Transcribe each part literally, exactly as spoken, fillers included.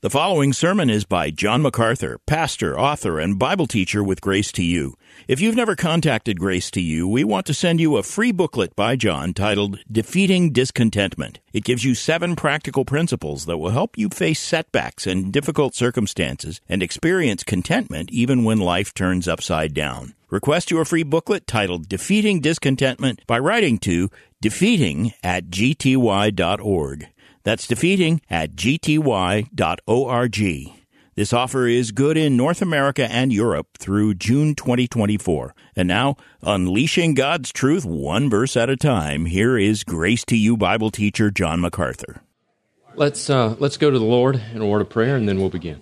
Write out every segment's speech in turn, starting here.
The following sermon is by John MacArthur, pastor, author, and Bible teacher with Grace to You. If you've never contacted Grace to You, we want to send you a free booklet by John titled Defeating Discontentment. It gives you seven practical principles that will help you face setbacks and difficult circumstances and experience contentment even when life turns upside down. Request your free booklet titled Defeating Discontentment by writing to defeating at g t y dot org. That's defeating at g t y dot org. This offer is good in North America and Europe through June twenty twenty-four. And now, unleashing God's truth one verse at a time, here is Grace to You Bible teacher John MacArthur. Let's uh, let's go to the Lord in a word of prayer, and then we'll begin.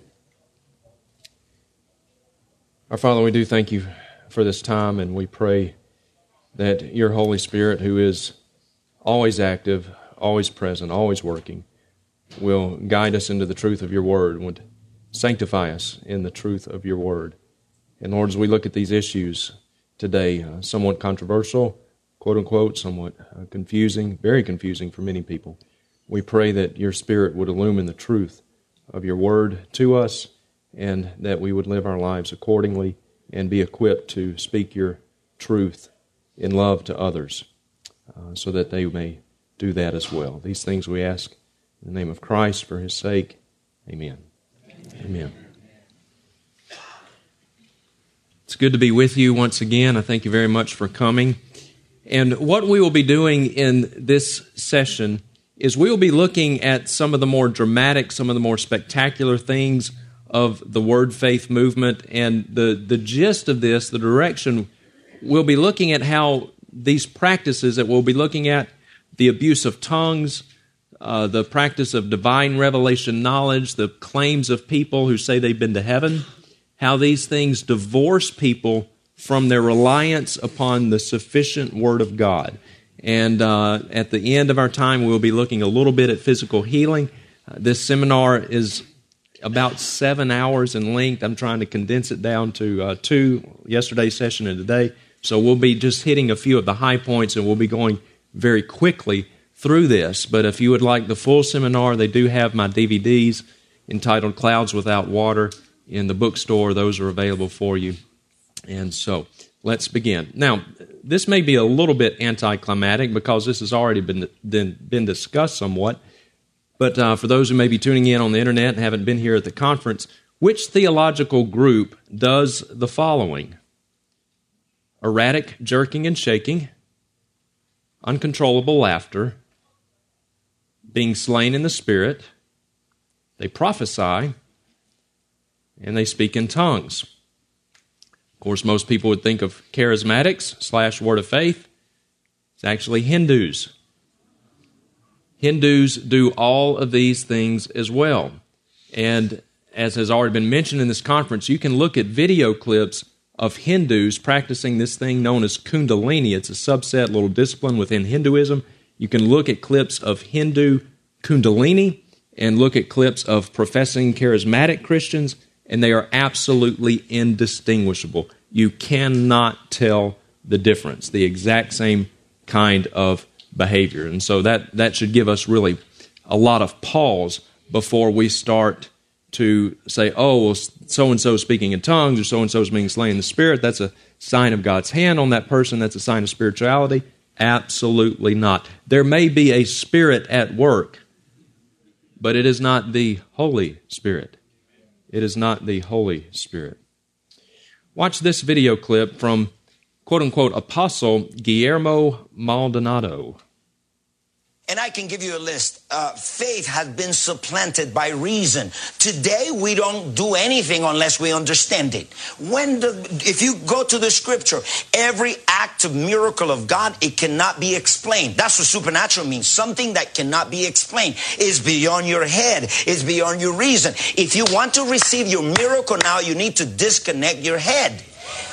Our Father, we do thank you for this time, and we pray that your Holy Spirit, who is always active, always present, always working, will guide us into the truth of your word, would sanctify us in the truth of your word. And Lord, as we look at these issues today, uh, somewhat controversial, quote unquote, somewhat uh, confusing, very confusing for many people, we pray that your Spirit would illumine the truth of your word to us, and that we would live our lives accordingly and be equipped to speak your truth in love to others, uh, so that they may do that as well. These things we ask in the name of Christ for his sake. Amen. Amen. It's good to be with you once again. I thank you very much for coming. And what we will be doing in this session is we will be looking at some of the more dramatic, some of the more spectacular things of the Word Faith movement. And the, the gist of this, the direction, we'll be looking at how these practices that we'll be looking at, the abuse of tongues, uh, the practice of divine revelation knowledge, the claims of people who say they've been to heaven, how these things divorce people from their reliance upon the sufficient Word of God. And uh, at the end of our time, we'll be looking a little bit at physical healing. Uh, this seminar is about seven hours in length. I'm trying to condense it down to uh, two, yesterday's session and today. So we'll be just hitting a few of the high points, and we'll be going very quickly through this. But if you would like the full seminar, they do have my D V Ds entitled Clouds Without Water in the bookstore. Those are available for you. And so let's begin. Now, this may be a little bit anticlimactic because this has already been been, been discussed somewhat. But uh, for those who may be tuning in on the internet and haven't been here at the conference, which theological group does the following? Erratic jerking and shaking, uncontrollable laughter, being slain in the Spirit, they prophesy, and they speak in tongues. Of course, most people would think of charismatics slash Word of Faith. It's actually Hindus. Hindus do all of these things as well. And as has already been mentioned in this conference, you can look at video clips of Hindus practicing this thing known as Kundalini. It's a subset, little discipline within Hinduism. You can look at clips of Hindu Kundalini and look at clips of professing charismatic Christians, and they are absolutely indistinguishable. You cannot tell the difference, the exact same kind of behavior. And so that, that should give us really a lot of pause before we start to say, oh, well, so-and-so is speaking in tongues, or so-and-so is being slain in the Spirit. That's a sign of God's hand on that person. That's a sign of spirituality. Absolutely not. There may be a spirit at work, but it is not the Holy Spirit. It is not the Holy Spirit. Watch this video clip from, quote-unquote, Apostle Guillermo Maldonado. And I can give you a list. Uh, faith has been supplanted by reason. Today, we don't do anything unless we understand it. When the, if you go to the scripture, every act of miracle of God, it cannot be explained. That's what supernatural means. Something that cannot be explained is beyond your head, is beyond your reason. If you want to receive your miracle now, you need to disconnect your head.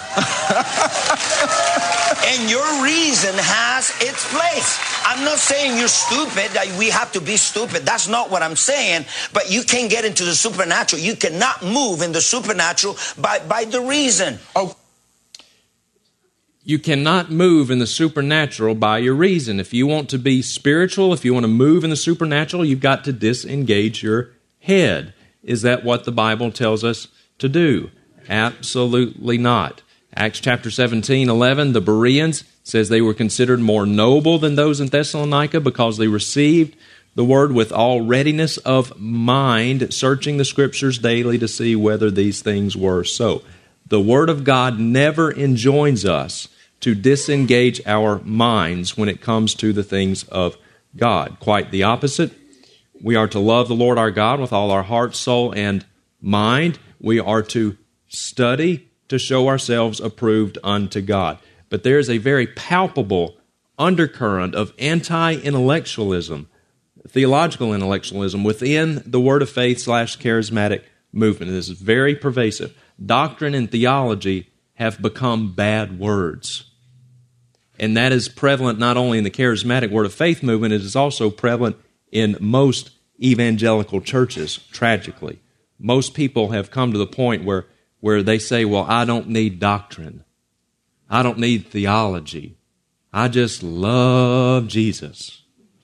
And your reason has its place. I'm not saying you're stupid, that we have to be stupid. That's not what I'm saying. But you can't get into the supernatural. You cannot move in the supernatural by, by the reason. Oh. You cannot move in the supernatural by your reason. If you want to be spiritual, if you want to move in the supernatural, you've got to disengage your head. Is that what the Bible tells us to do? Absolutely not. Acts chapter seventeen, eleven, the Bereans says they were considered more noble than those in Thessalonica because they received the word with all readiness of mind, searching the Scriptures daily to see whether these things were so. The Word of God never enjoins us to disengage our minds when it comes to the things of God. Quite the opposite. We are to love the Lord our God with all our heart, soul, and mind. We are to study to show ourselves approved unto God. But there is a very palpable undercurrent of anti-intellectualism, theological intellectualism within the Word of Faith slash charismatic movement. This is very pervasive. Doctrine and theology have become bad words. And that is prevalent not only in the charismatic Word of Faith movement, it is also prevalent in most evangelical churches, tragically. Most people have come to the point where, where they say, well, I don't need doctrine. I don't need theology. I just love Jesus.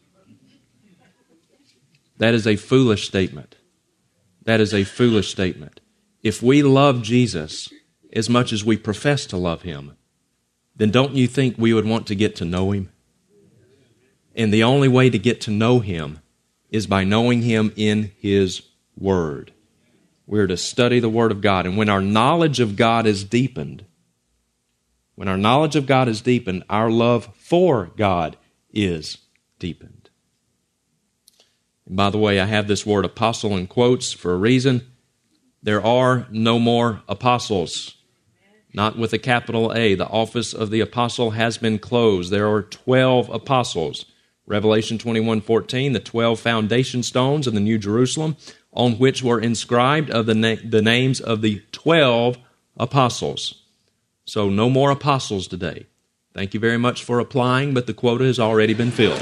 That is a foolish statement. That is a foolish statement. If we love Jesus as much as we profess to love Him, then don't you think we would want to get to know Him? And the only way to get to know Him is by knowing Him in His Word. We're to study the Word of God. And when our knowledge of God is deepened, when our knowledge of God is deepened, our love for God is deepened. And by the way, I have this word apostle in quotes for a reason. There are no more apostles. Not with a capital A. The office of the apostle has been closed. There are twelve apostles. Revelation twenty-one fourteen, the twelve foundation stones of the New Jerusalem, on which were inscribed of the, na- the names of the twelve apostles. So no more apostles today. Thank you very much for applying, but the quota has already been filled.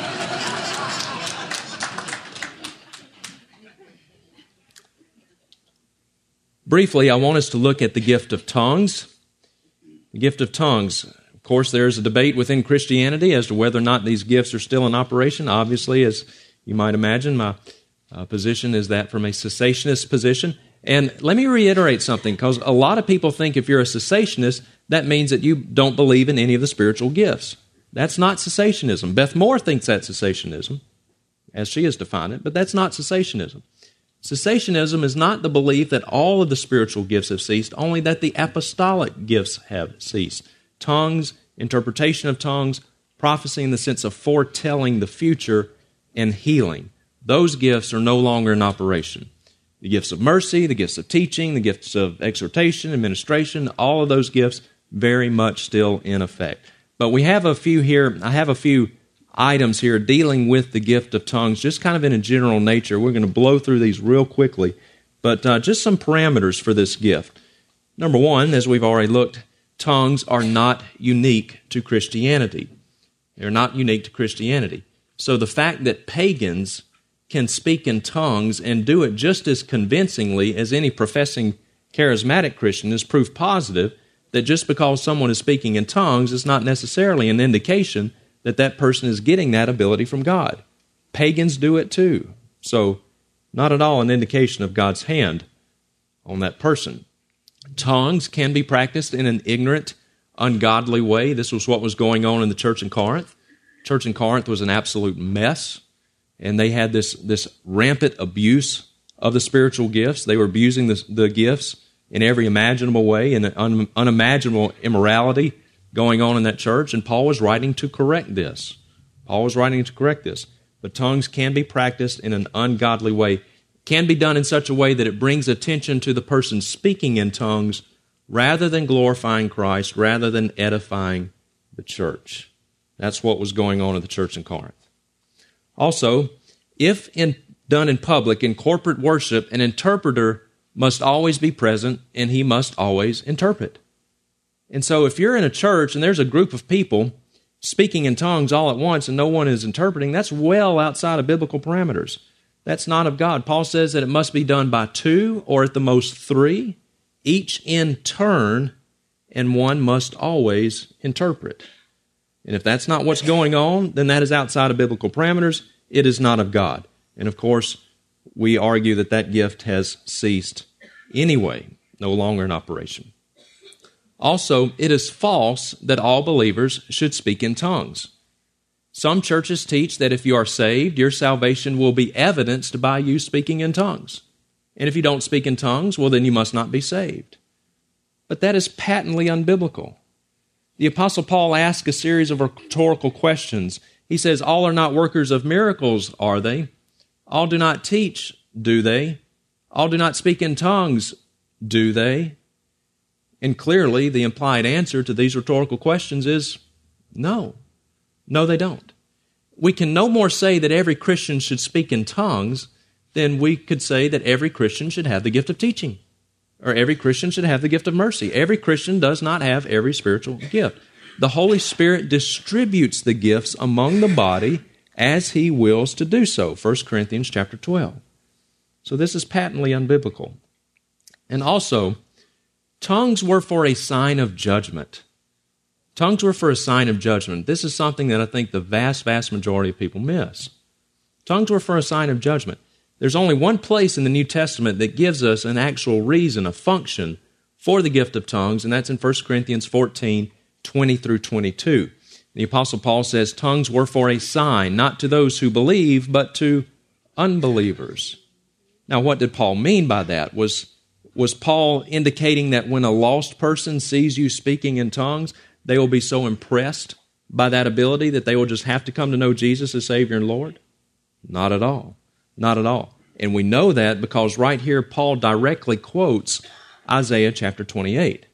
Briefly, I want us to look at the gift of tongues. The gift of tongues. Of course, there's a debate within Christianity as to whether or not these gifts are still in operation. Obviously, as you might imagine, my uh, position is that from a cessationist position. And let me reiterate something, because a lot of people think if you're a cessationist, that means that you don't believe in any of the spiritual gifts. That's not cessationism. Beth Moore thinks that's cessationism, as she has defined it, but that's not cessationism. Cessationism is not the belief that all of the spiritual gifts have ceased, only that the apostolic gifts have ceased. Tongues, interpretation of tongues, prophecy in the sense of foretelling the future, and healing. Those gifts are no longer in operation. The gifts of mercy, the gifts of teaching, the gifts of exhortation, administration, all of those gifts very much still in effect. But we have a few here, I have a few items here dealing with the gift of tongues, just kind of in a general nature. We're going to blow through these real quickly, but uh, just some parameters for this gift. Number one, as we've already looked, tongues are not unique to Christianity. They're not unique to Christianity. So the fact that pagans can speak in tongues and do it just as convincingly as any professing charismatic Christian is proof positive that just because someone is speaking in tongues is not necessarily an indication that that person is getting that ability from God. Pagans do it too. So, not at all an indication of God's hand on that person. Tongues can be practiced in an ignorant, ungodly way. This was what was going on in the church in Corinth. The church in Corinth was an absolute mess, and they had this, this rampant abuse of the spiritual gifts. They were abusing the, the gifts in every imaginable way, and un, unimaginable immorality going on in that church, and Paul was writing to correct this. Paul was writing to correct this. But tongues can be practiced in an ungodly way, can be done in such a way that it brings attention to the person speaking in tongues rather than glorifying Christ, rather than edifying the church. That's what was going on in the church in Corinth. Also, if in, done in public, in corporate worship, an interpreter must always be present, and he must always interpret. And so if you're in a church and there's a group of people speaking in tongues all at once and no one is interpreting, that's well outside of biblical parameters. That's not of God. Paul says that it must be done by two or at the most three, each in turn, and one must always interpret. And if that's not what's going on, then that is outside of biblical parameters. It is not of God. And of course, we argue that that gift has ceased anyway, no longer in operation. Also, it is false that all believers should speak in tongues. Some churches teach that if you are saved, your salvation will be evidenced by you speaking in tongues. And if you don't speak in tongues, well, then you must not be saved. But that is patently unbiblical. The Apostle Paul asks a series of rhetorical questions. He says, all are not workers of miracles, are they? All do not teach, do they? All do not speak in tongues, do they? And clearly, the implied answer to these rhetorical questions is no. No, they don't. We can no more say that every Christian should speak in tongues than we could say that every Christian should have the gift of teaching, or every Christian should have the gift of mercy. Every Christian does not have every spiritual gift. The Holy Spirit distributes the gifts among the body as He wills to do so, First Corinthians chapter twelve. So this is patently unbiblical. And also, tongues were for a sign of judgment. Tongues were for a sign of judgment. This is something that I think the vast, vast majority of people miss. Tongues were for a sign of judgment. There's only one place in the New Testament that gives us an actual reason, a function for the gift of tongues, and that's in First Corinthians fourteen, twenty through twenty-two. The Apostle Paul says, tongues were for a sign, not to those who believe, but to unbelievers. Now, what did Paul mean by that? Was, was Paul indicating that when a lost person sees you speaking in tongues, they will be so impressed by that ability that they will just have to come to know Jesus as Savior and Lord? Not at all. Not at all. And we know that because right here Paul directly quotes Isaiah chapter twenty-eight.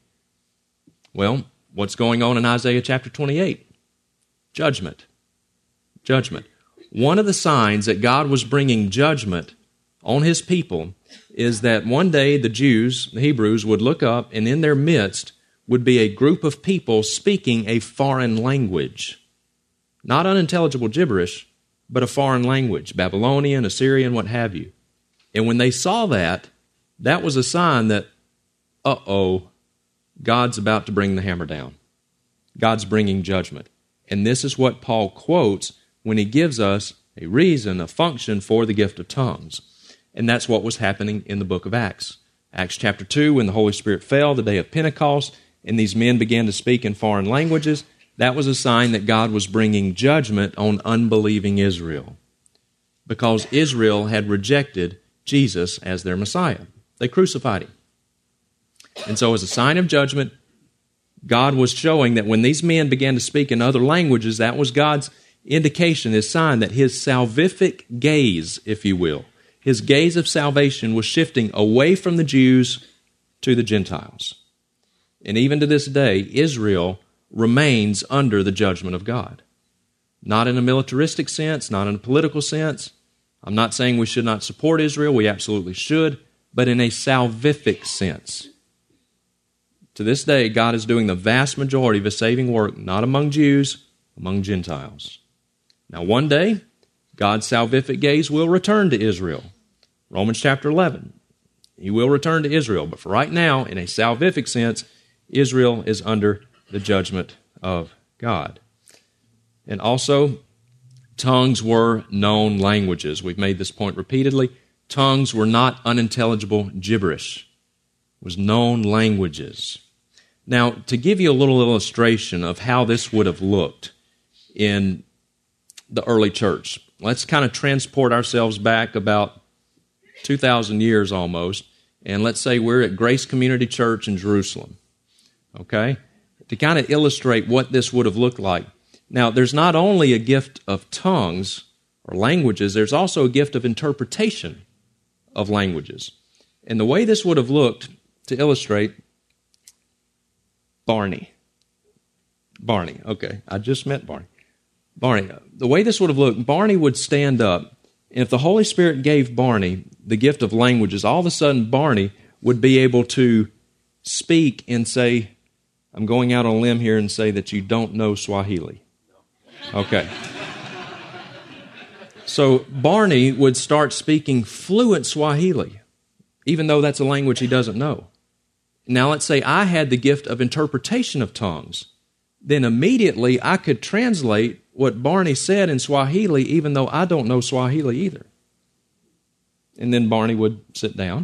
Well, what's going on in Isaiah chapter twenty-eight? Judgment. Judgment. One of the signs that God was bringing judgment on His people is that one day the Jews, the Hebrews, would look up and in their midst would be a group of people speaking a foreign language. Not unintelligible gibberish, but a foreign language, Babylonian, Assyrian, what have you. And when they saw that, that was a sign that, uh-oh, God's about to bring the hammer down. God's bringing judgment. And this is what Paul quotes when he gives us a reason, a function for the gift of tongues. And that's what was happening in the book of Acts. Acts chapter two, when the Holy Spirit fell, the day of Pentecost, and these men began to speak in foreign languages, that was a sign that God was bringing judgment on unbelieving Israel, because Israel had rejected Jesus as their Messiah. They crucified Him. And so as a sign of judgment, God was showing that when these men began to speak in other languages, that was God's indication, His sign that His salvific gaze, if you will, His gaze of salvation was shifting away from the Jews to the Gentiles. And even to this day, Israel remains under the judgment of God. Not in a militaristic sense, not in a political sense. I'm not saying we should not support Israel, we absolutely should, but in a salvific sense. To this day, God is doing the vast majority of His saving work, not among Jews, among Gentiles. Now one day, God's salvific gaze will return to Israel. Romans chapter eleven. He will return to Israel, but for right now, in a salvific sense, Israel is under the judgment of God. And also, tongues were known languages. We've made this point repeatedly. Tongues were not unintelligible gibberish. It was known languages. Now, to give you a little illustration of how this would have looked in the early church, let's kind of transport ourselves back about two thousand years almost, and let's say we're at Grace Community Church in Jerusalem. Okay? To kind of illustrate what this would have looked like. Now, there's not only a gift of tongues or languages, there's also a gift of interpretation of languages. And the way this would have looked, to illustrate, Barney. Barney, okay, I just met Barney. Barney, the way this would have looked, Barney would stand up, and if the Holy Spirit gave Barney the gift of languages, all of a sudden Barney would be able to speak and say, I'm going out on a limb here and say that you don't know Swahili. Okay. So Barney would start speaking fluent Swahili, even though that's a language he doesn't know. Now let's say I had the gift of interpretation of tongues. Then immediately I could translate what Barney said in Swahili, even though I don't know Swahili either. And then Barney would sit down.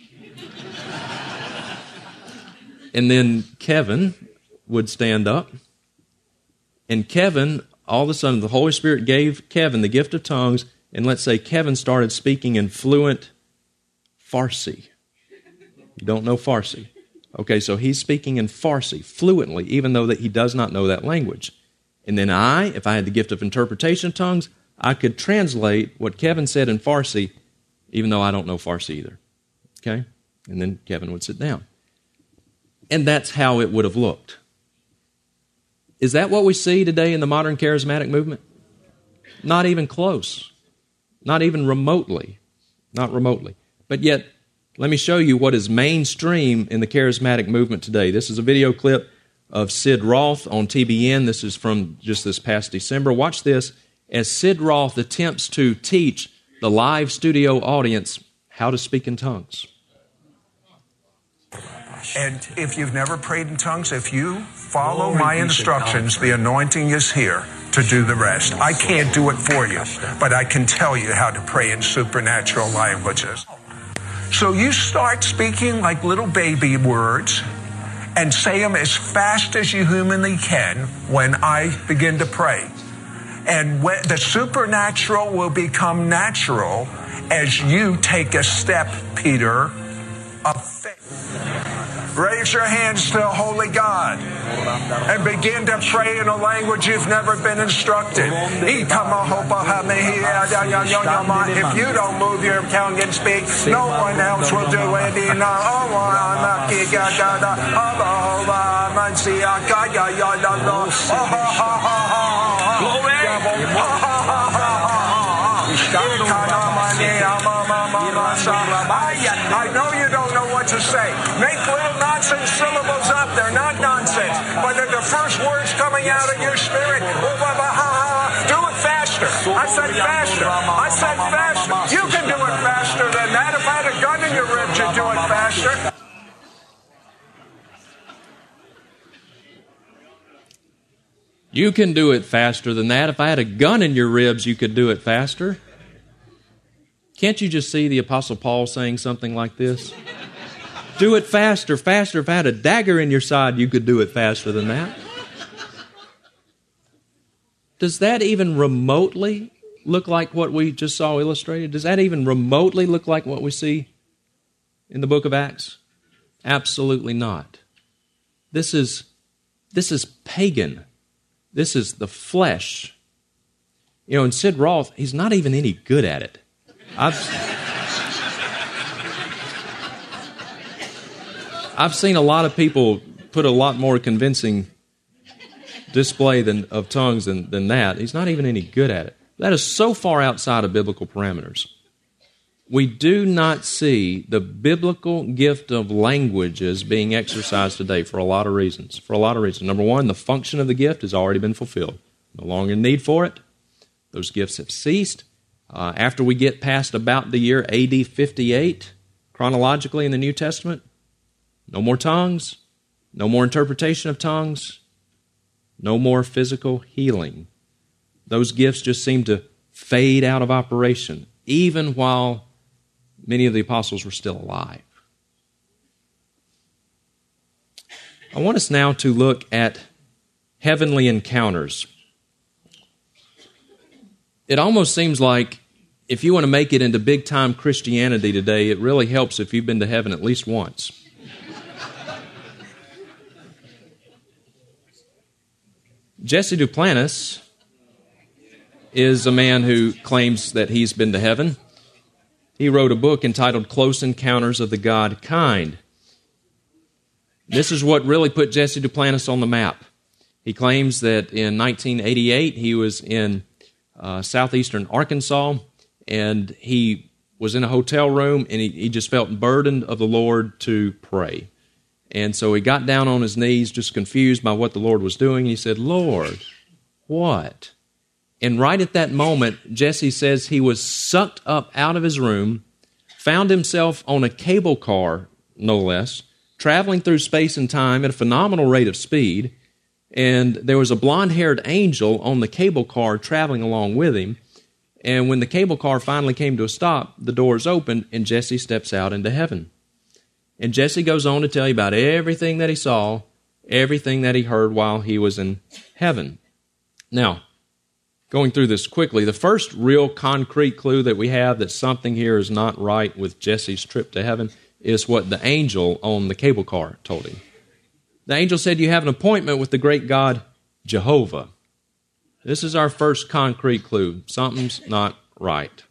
And then Kevin would stand up. And Kevin, all of a sudden, the Holy Spirit gave Kevin the gift of tongues. And let's say Kevin started speaking in fluent Farsi. You don't know Farsi. Okay, so he's speaking in Farsi fluently, even though that he does not know that language. And then I, if I had the gift of interpretation of tongues, I could translate what Kevin said in Farsi, even though I don't know Farsi either. Okay? And then Kevin would sit down. And that's how it would have looked. Is that what we see today in the modern charismatic movement? Not even close. Not even remotely. Not remotely. But yet, let me show you what is mainstream in the charismatic movement today. This is a video clip of Sid Roth on T B N. This is from just this past December. Watch this as Sid Roth attempts to teach the live studio audience how to speak in tongues. And if you've never prayed in tongues, if you follow my instructions, the anointing is here to do the rest. I can't do it for you, but I can tell you how to pray in supernatural languages. So you start speaking like little baby words and say them as fast as you humanly can when I begin to pray. And when the supernatural will become natural as you take a step, Peter, of faith. Raise your hands to Holy God and begin to pray in a language you've never been instructed. If you don't move your tongue and speak, no one else will do it. I know you don't know what to say. Make little nonsense syllables up. They're not nonsense, but they're the first words coming out of your spirit. Do it faster. I said faster. I said faster. You can do it faster than that. If I had a gun in your ribs, you'd do it faster. You can do it faster than that. If I had a gun in your ribs, you could do it faster. Can't you just see the Apostle Paul saying something like this? Do it faster, faster. If I had a dagger in your side, you could do it faster than that. Does that even remotely look like what we just saw illustrated? Does that even remotely look like what we see in the book of Acts? Absolutely not. This is, this is pagan. This is the flesh. You know, and Sid Roth, he's not even any good at it. I've, I've seen a lot of people put a lot more convincing display than, of tongues than, than that. He's not even any good at it. That is so far outside of biblical parameters. We do not see the biblical gift of languages being exercised today for a lot of reasons. For a lot of reasons. Number one, the function of the gift has already been fulfilled. No longer need for it. Those gifts have ceased. Uh, after we get past about the year A D fifty-eight, chronologically in the New Testament, no more tongues, no more interpretation of tongues, no more physical healing. Those gifts just seem to fade out of operation, even while many of the apostles were still alive. I want us now to look at heavenly encounters. It almost seems like if you want to make it into big-time Christianity today, it really helps if you've been to heaven at least once. Jesse Duplantis is a man who claims that he's been to heaven. He wrote a book entitled Close Encounters of the God Kind. This is what really put Jesse Duplantis on the map. He claims that in nineteen eighty-eight he was in uh, southeastern Arkansas, and he was in a hotel room, and he, he just felt burdened of the Lord to pray. And so he got down on his knees, just confused by what the Lord was doing. He said, "Lord, what?" And right at that moment, Jesse says he was sucked up out of his room, found himself on a cable car, no less, traveling through space and time at a phenomenal rate of speed, and there was a blonde-haired angel on the cable car traveling along with him, And when the cable car finally came to a stop, the doors opened, and Jesse steps out into heaven. And Jesse goes on to tell you about everything that he saw, everything that he heard while he was in heaven. Now, going through this quickly, the first real concrete clue that we have that something here is not right with Jesse's trip to heaven is what the angel on the cable car told him. The angel said, you have an appointment with the great God, Jehovah. This is our first concrete clue. Something's not right.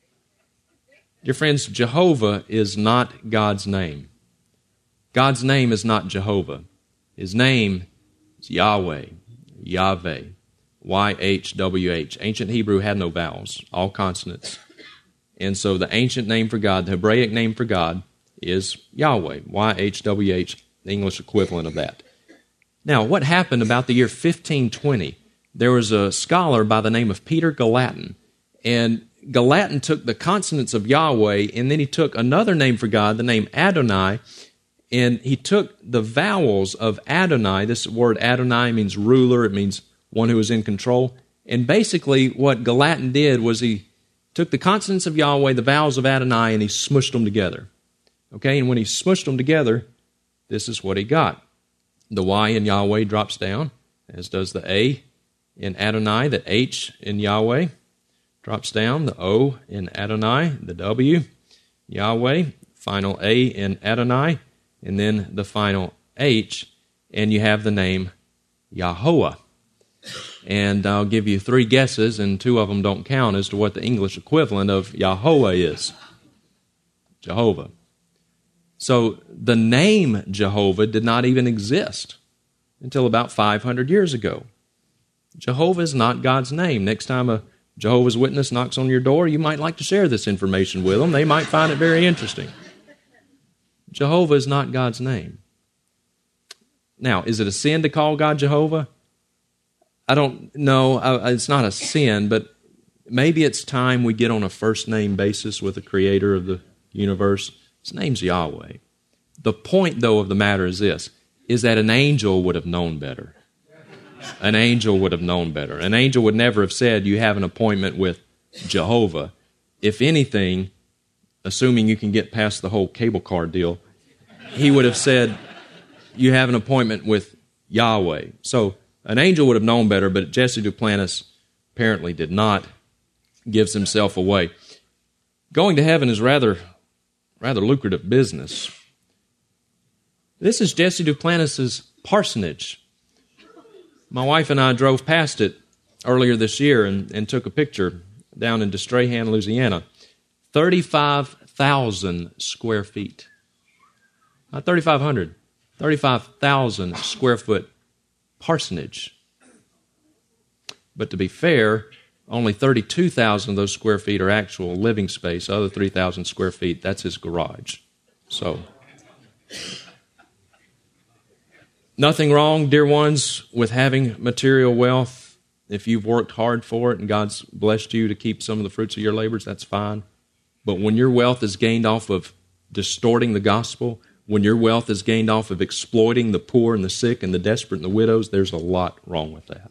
Dear friends, Jehovah is not God's name. God's name is not Jehovah. His name is Yahweh, Yahweh, Y H W H. Ancient Hebrew had no vowels, all consonants. And so the ancient name for God, the Hebraic name for God, is Yahweh, Y H W H, the English equivalent of that. Now, what happened about the year fifteen twenty? There was a scholar by the name of Peter Gallatin, and Gallatin took the consonants of Yahweh, and then he took another name for God, the name Adonai, and he took the vowels of Adonai. This word Adonai means ruler, it means one who is in control, and basically what Gallatin did was he took the consonants of Yahweh, the vowels of Adonai, and he smushed them together. Okay, and when he smushed them together, this is what he got. The Y in Yahweh drops down, as does the A in Adonai. The H in Yahweh drops down. The O in Adonai. The W, Yahweh. Final A in Adonai. And then the final H. And you have the name Yahuwah. And I'll give you three guesses, and two of them don't count, as to what the English equivalent of Yahweh is. Jehovah. So the name Jehovah did not even exist until about five hundred years ago. Jehovah is not God's name. Next time a Jehovah's Witness knocks on your door, you might like to share this information with them. They might find it very interesting. Jehovah is not God's name. Now, is it a sin to call God Jehovah? I don't know. It's not a sin, but maybe it's time we get on a first-name basis with the Creator of the universe. His name's Yahweh. The point, though, of the matter is this, is that an angel would have known better. An angel would have known better. An angel would never have said, you have an appointment with Jehovah. If anything, assuming you can get past the whole cable car deal, he would have said, you have an appointment with Yahweh. So an angel would have known better, but Jesse Duplantis apparently did not. Gives himself away. Going to heaven is rather, rather lucrative business. This is Jesse Duplantis' parsonage. My wife and I drove past it earlier this year and, and took a picture down in Destrehan, Louisiana. thirty-five thousand square feet. Not thirty-five hundred. thirty-five thousand square foot parsonage. But to be fair, only thirty-two thousand of those square feet are actual living space. The other three thousand square feet, that's his garage. So, nothing wrong, dear ones, with having material wealth. If you've worked hard for it and God's blessed you to keep some of the fruits of your labors, that's fine. But when your wealth is gained off of distorting the gospel, when your wealth is gained off of exploiting the poor and the sick and the desperate and the widows, there's a lot wrong with that.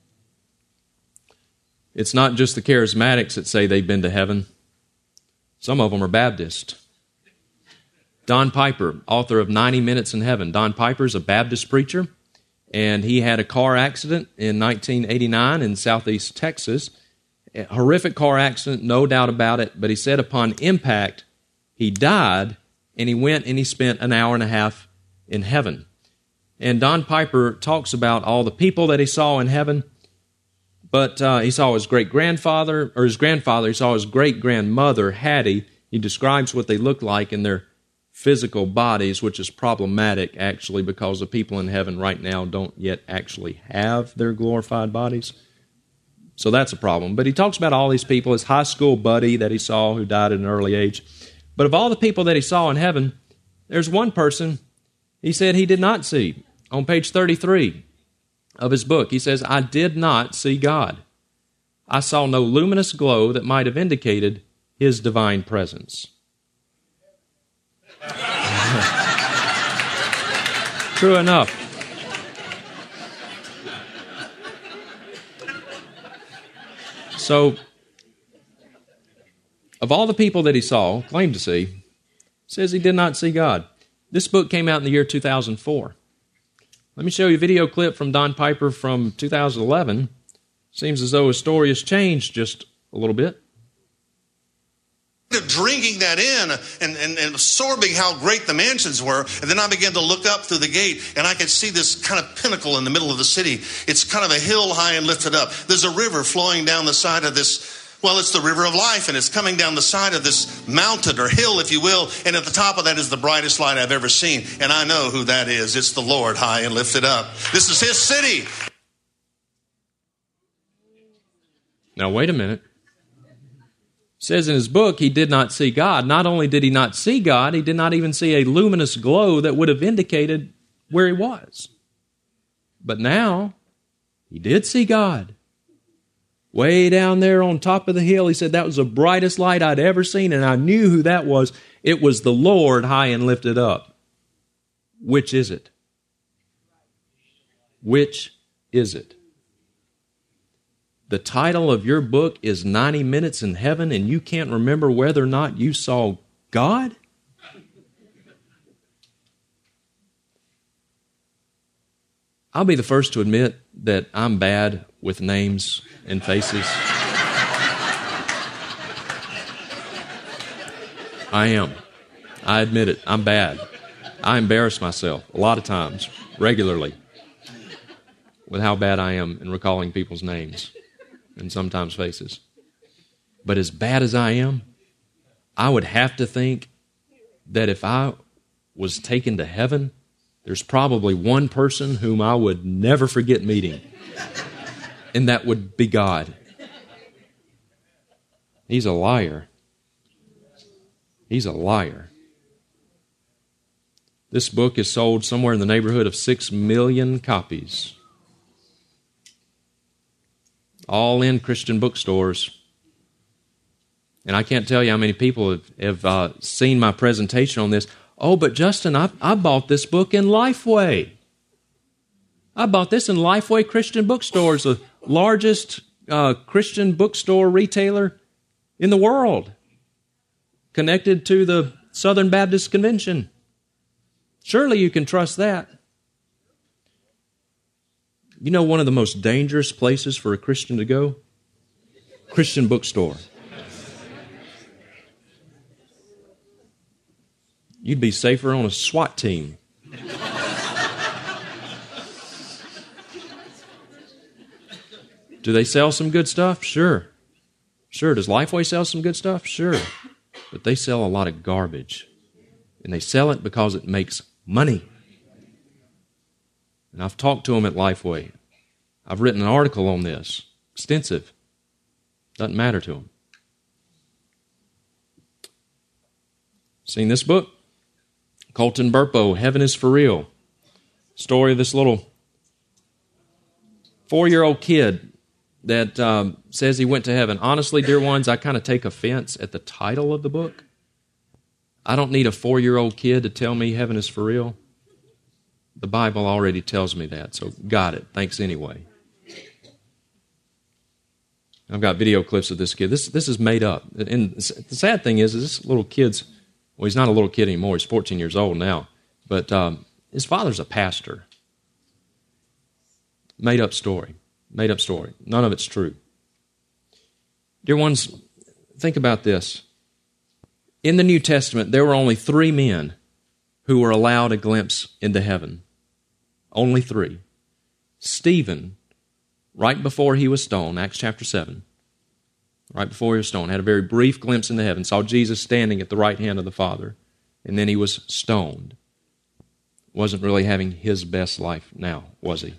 It's not just the charismatics that say they've been to heaven. Some of them are Baptist. Don Piper, author of ninety minutes in Heaven. Don Piper's a Baptist preacher, and he had a car accident in nineteen eighty-nine in southeast Texas. A horrific car accident, no doubt about it, but he said upon impact, he died, and he went and he spent an hour and a half in heaven. And Don Piper talks about all the people that he saw in heaven, but uh, he saw his great-grandfather, or his grandfather, he saw his great-grandmother, Hattie. He describes what they looked like in their physical bodies, which is problematic, actually, because the people in heaven right now don't yet actually have their glorified bodies. So that's a problem. But he talks about all these people, his high school buddy that he saw who died at an early age. But of all the people that he saw in heaven, there's one person he said he did not see. On page thirty-three of his book, he says, I did not see God. I saw no luminous glow that might have indicated his divine presence. True enough. So, of all the people that he saw, claimed to see, says he did not see God. This book came out in the year two thousand four. Let me show you a video clip from Don Piper from two thousand eleven. Seems as though his story has changed just a little bit. Drinking that in and, and, and absorbing how great the mansions were, and then I began to look up through the gate, and I could see this kind of pinnacle in the middle of the city. It's kind of a hill high and lifted up. There's a river flowing down the side of this, well, it's the river of life, and it's coming down the side of this mountain or hill, if you will, and at the top of that is the brightest light I've ever seen, and I know who that is. It's the Lord high and lifted up. This is his city. Now, wait a minute. It says in his book he did not see God. Not only did he not see God, he did not even see a luminous glow that would have indicated where he was. But now, he did see God. Way down there on top of the hill, he said that was the brightest light I'd ever seen, and I knew who that was. It was the Lord high and lifted up. Which is it? Which is it? The title of your book is ninety minutes in Heaven, and you can't remember whether or not you saw God? I'll be the first to admit that I'm bad with names and faces. I am. I admit it. I'm bad. I embarrass myself a lot of times, regularly, with how bad I am in recalling people's names and sometimes faces. But as bad as I am, I would have to think that if I was taken to heaven, there's probably one person whom I would never forget meeting, and that would be God. He's a liar. He's a liar. This book is sold somewhere in the neighborhood of six million copies. All in Christian bookstores. And I can't tell you how many people have, have uh, seen my presentation on this. Oh, but Justin, I, I bought this book in Lifeway. I bought this in Lifeway Christian Bookstores, the largest uh, Christian bookstore retailer in the world, connected to the Southern Baptist Convention. Surely you can trust that. You know one of the most dangerous places for a Christian to go? Christian bookstore. You'd be safer on a SWAT team. Do they sell some good stuff? Sure. Sure. Does Lifeway sell some good stuff? Sure. But they sell a lot of garbage. And they sell it because it makes money. And I've talked to them at Lifeway. I've written an article on this. Extensive. Doesn't matter to them. Seen this book? Colton Burpo, Heaven is for Real. Story of this little four-year-old kid that um, says he went to heaven. Honestly, dear ones, I kind of take offense at the title of the book. I don't need a four-year-old kid to tell me heaven is for real. The Bible already tells me that, so got it. Thanks anyway. I've got video clips of this kid. This this is made up. And the sad thing is, is this little kid's, well, he's not a little kid anymore. He's fourteen years old now. But um, his father's a pastor. Made up story. Made up story. None of it's true. Dear ones, think about this. In the New Testament, there were only three men who were allowed a glimpse into heaven. Only three. Stephen, right before he was stoned, Acts chapter seven, right before he was stoned, had a very brief glimpse into heaven, saw Jesus standing at the right hand of the Father, and then he was stoned. Wasn't really having his best life now, was he?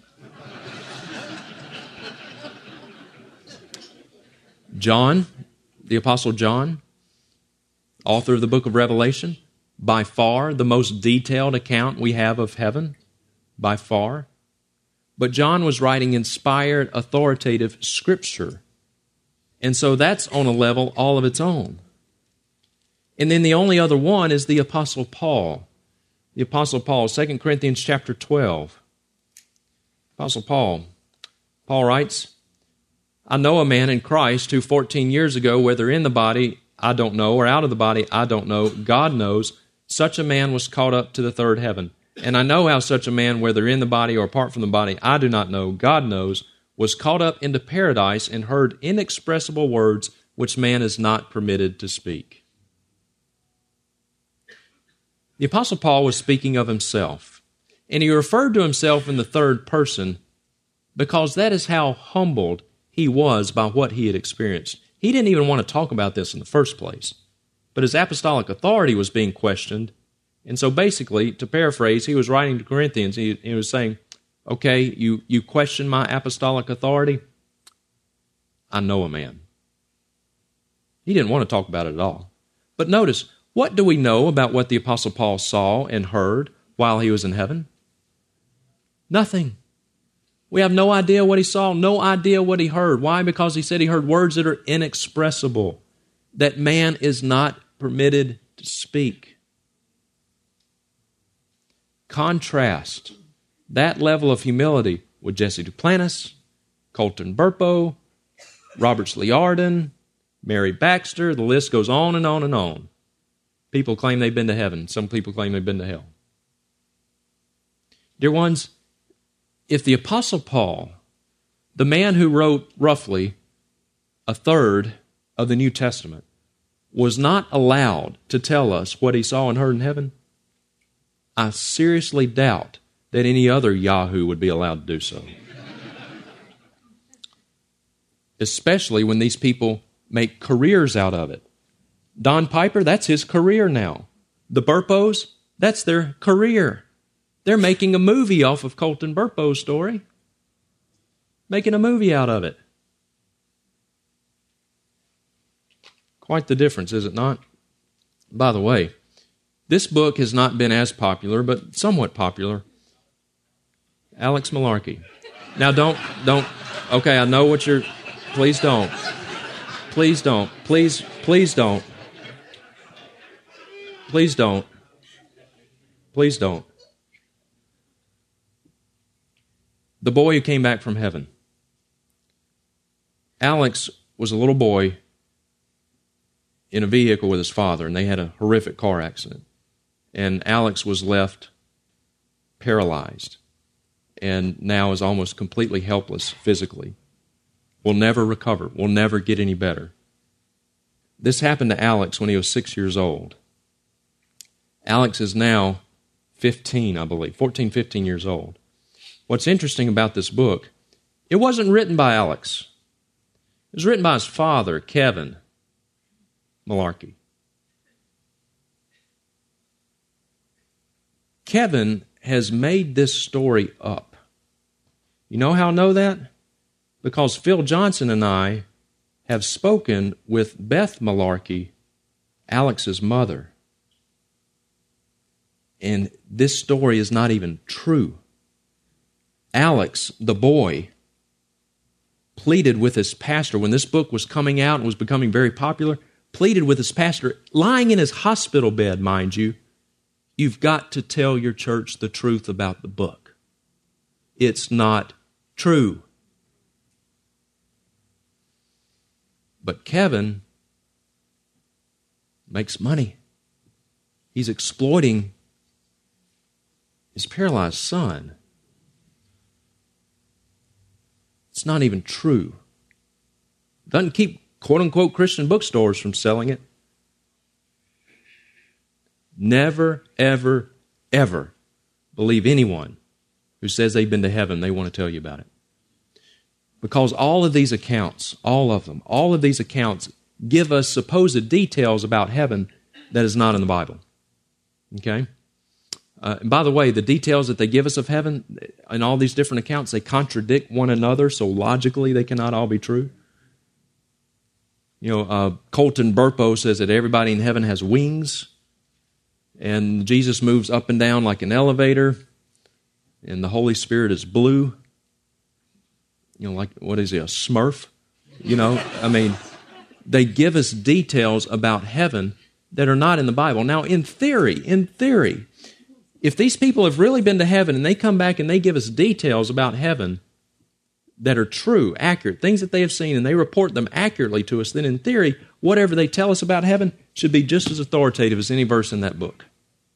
John, the Apostle John, author of the book of Revelation, by far the most detailed account we have of heaven, by far. But John was writing inspired, authoritative scripture. And so that's on a level all of its own. And then the only other one is the Apostle Paul. The Apostle Paul, Second Corinthians chapter twelve. Apostle Paul. Paul writes, I know a man in Christ who fourteen years ago, whether in the body, I don't know, or out of the body, I don't know. God knows. Such a man was caught up to the third heaven. And I know how such a man, whether in the body or apart from the body, I do not know, God knows, was caught up into paradise and heard inexpressible words which man is not permitted to speak. The Apostle Paul was speaking of himself, and he referred to himself in the third person because that is how humbled he was by what he had experienced. He didn't even want to talk about this in the first place, but his apostolic authority was being questioned. And so basically, to paraphrase, he was writing to Corinthians, he, he was saying, okay, you, you question my apostolic authority? I know a man. He didn't want to talk about it at all. But notice, what do we know about what the Apostle Paul saw and heard while he was in heaven? Nothing. We have no idea what he saw, no idea what he heard. Why? Because he said he heard words that are inexpressible, that man is not permitted to speak. Contrast that level of humility with Jesse Duplantis, Colton Burpo, Robert Sliarden, Mary Baxter. The list goes on and on and on. People claim they've been to heaven. Some people claim they've been to hell. Dear ones, if the Apostle Paul, the man who wrote roughly a third of the New Testament, was not allowed to tell us what he saw and heard in heaven, I seriously doubt that any other Yahoo would be allowed to do so. Especially when these people make careers out of it. Don Piper, that's his career now. The Burpos, that's their career. They're making a movie off of Colton Burpo's story. Making a movie out of it. Quite the difference, is it not? By the way, this book has not been as popular, but somewhat popular. Alex Malarkey. Now don't, don't, okay, I know what you're, please don't. Please don't. Please, please don't. Please don't. Please don't. The boy who came back from heaven. Alex was a little boy in a vehicle with his father, and they had a horrific car accident. And Alex was left paralyzed and now is almost completely helpless physically. Will never recover, will never get any better. This happened to Alex when he was six years old. Alex is now fifteen, I believe, fourteen, fifteen years old. What's interesting about this book, it wasn't written by Alex. It was written by his father, Kevin Malarkey. Kevin has made this story up. You know how I know that? Because Phil Johnson and I have spoken with Beth Malarkey, Alex's mother. And this story is not even true. Alex, the boy, pleaded with his pastor when this book was coming out and was becoming very popular, pleaded with his pastor, lying in his hospital bed, mind you, you've got to tell your church the truth about the book. It's not true. But Kevin makes money. He's exploiting his paralyzed son. It's not even true. Doesn't keep quote-unquote Christian bookstores from selling it. Never, ever, ever believe anyone who says they've been to heaven, they want to tell you about it. Because all of these accounts, all of them, all of these accounts give us supposed details about heaven that is not in the Bible. Okay? Uh, and by the way, the details that they give us of heaven in all these different accounts, they contradict one another, so logically they cannot all be true. You know, uh, Colton Burpo says that everybody in heaven has wings, and Jesus moves up and down like an elevator, and the Holy Spirit is blue. You know, like, what is he, a Smurf? You know, I mean, they give us details about heaven that are not in the Bible. Now, in theory, in theory, if these people have really been to heaven and they come back and they give us details about heaven that are true, accurate, things that they have seen, and they report them accurately to us, then in theory, whatever they tell us about heaven should be just as authoritative as any verse in that book.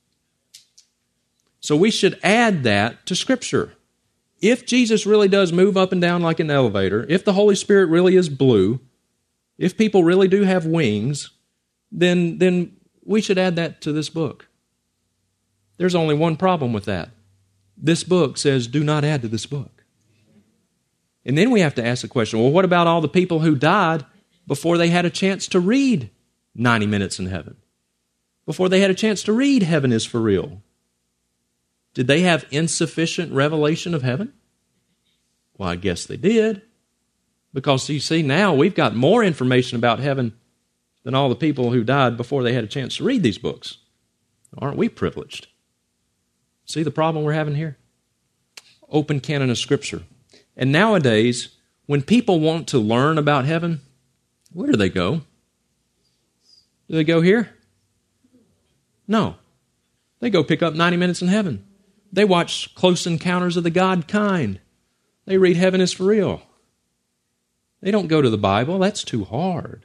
So we should add that to Scripture. If Jesus really does move up and down like an elevator, if the Holy Spirit really is blue, if people really do have wings, then, then we should add that to this book. There's only one problem with that. This book says, do not add to this book. And then we have to ask the question, well, what about all the people who died before they had a chance to read ninety minutes in Heaven? Before they had a chance to read Heaven is for Real? Did they have insufficient revelation of heaven? Well, I guess they did. Because you see, now we've got more information about heaven than all the people who died before they had a chance to read these books. Aren't we privileged? See the problem we're having here? Open canon of Scripture. And nowadays, when people want to learn about heaven, where do they go? Do they go here? No. They go pick up ninety minutes in Heaven. They watch Close Encounters of the God Kind. They read Heaven is for Real. They don't go to the Bible. That's too hard.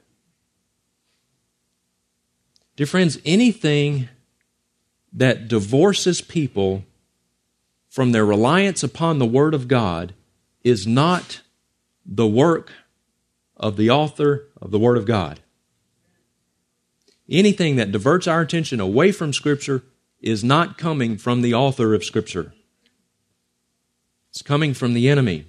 Dear friends, anything that divorces people from their reliance upon the Word of God is not the work of the author of the Word of God. Anything that diverts our attention away from Scripture is not coming from the author of Scripture. It's coming from the enemy.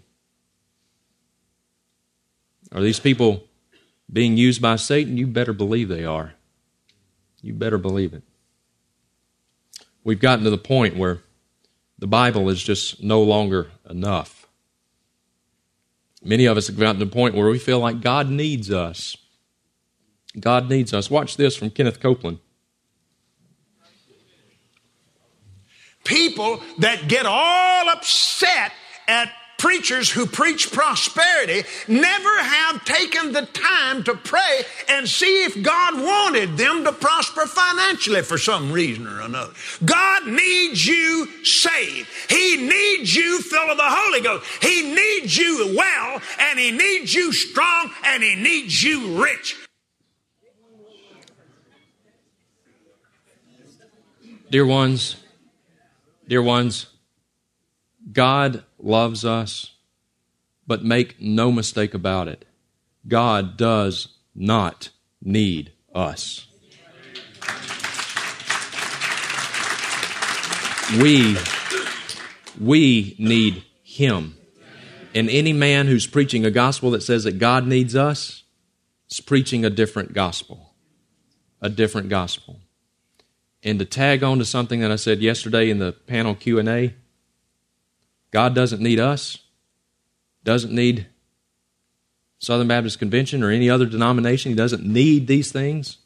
Are these people being used by Satan? You better believe they are. You better believe it. We've gotten to the point where the Bible is just no longer enough. Many of us have gotten to the point where we feel like God needs us. God needs us. Watch this from Kenneth Copeland. People that get all upset at preachers who preach prosperity never have taken the time to pray and see if God wanted them to prosper financially for some reason or another. God needs you saved. He needs you full of the Holy Ghost. He needs you well, and He needs you strong, and He needs you rich. Dear ones, dear ones, God loves us, but make no mistake about it, God does not need us. We, we need Him. And any man who's preaching a gospel that says that God needs us is preaching a different gospel. A different gospel. And to tag on to something that I said yesterday in the panel Q and A, God doesn't need us, doesn't need Southern Baptist Convention or any other denomination. He doesn't need these things.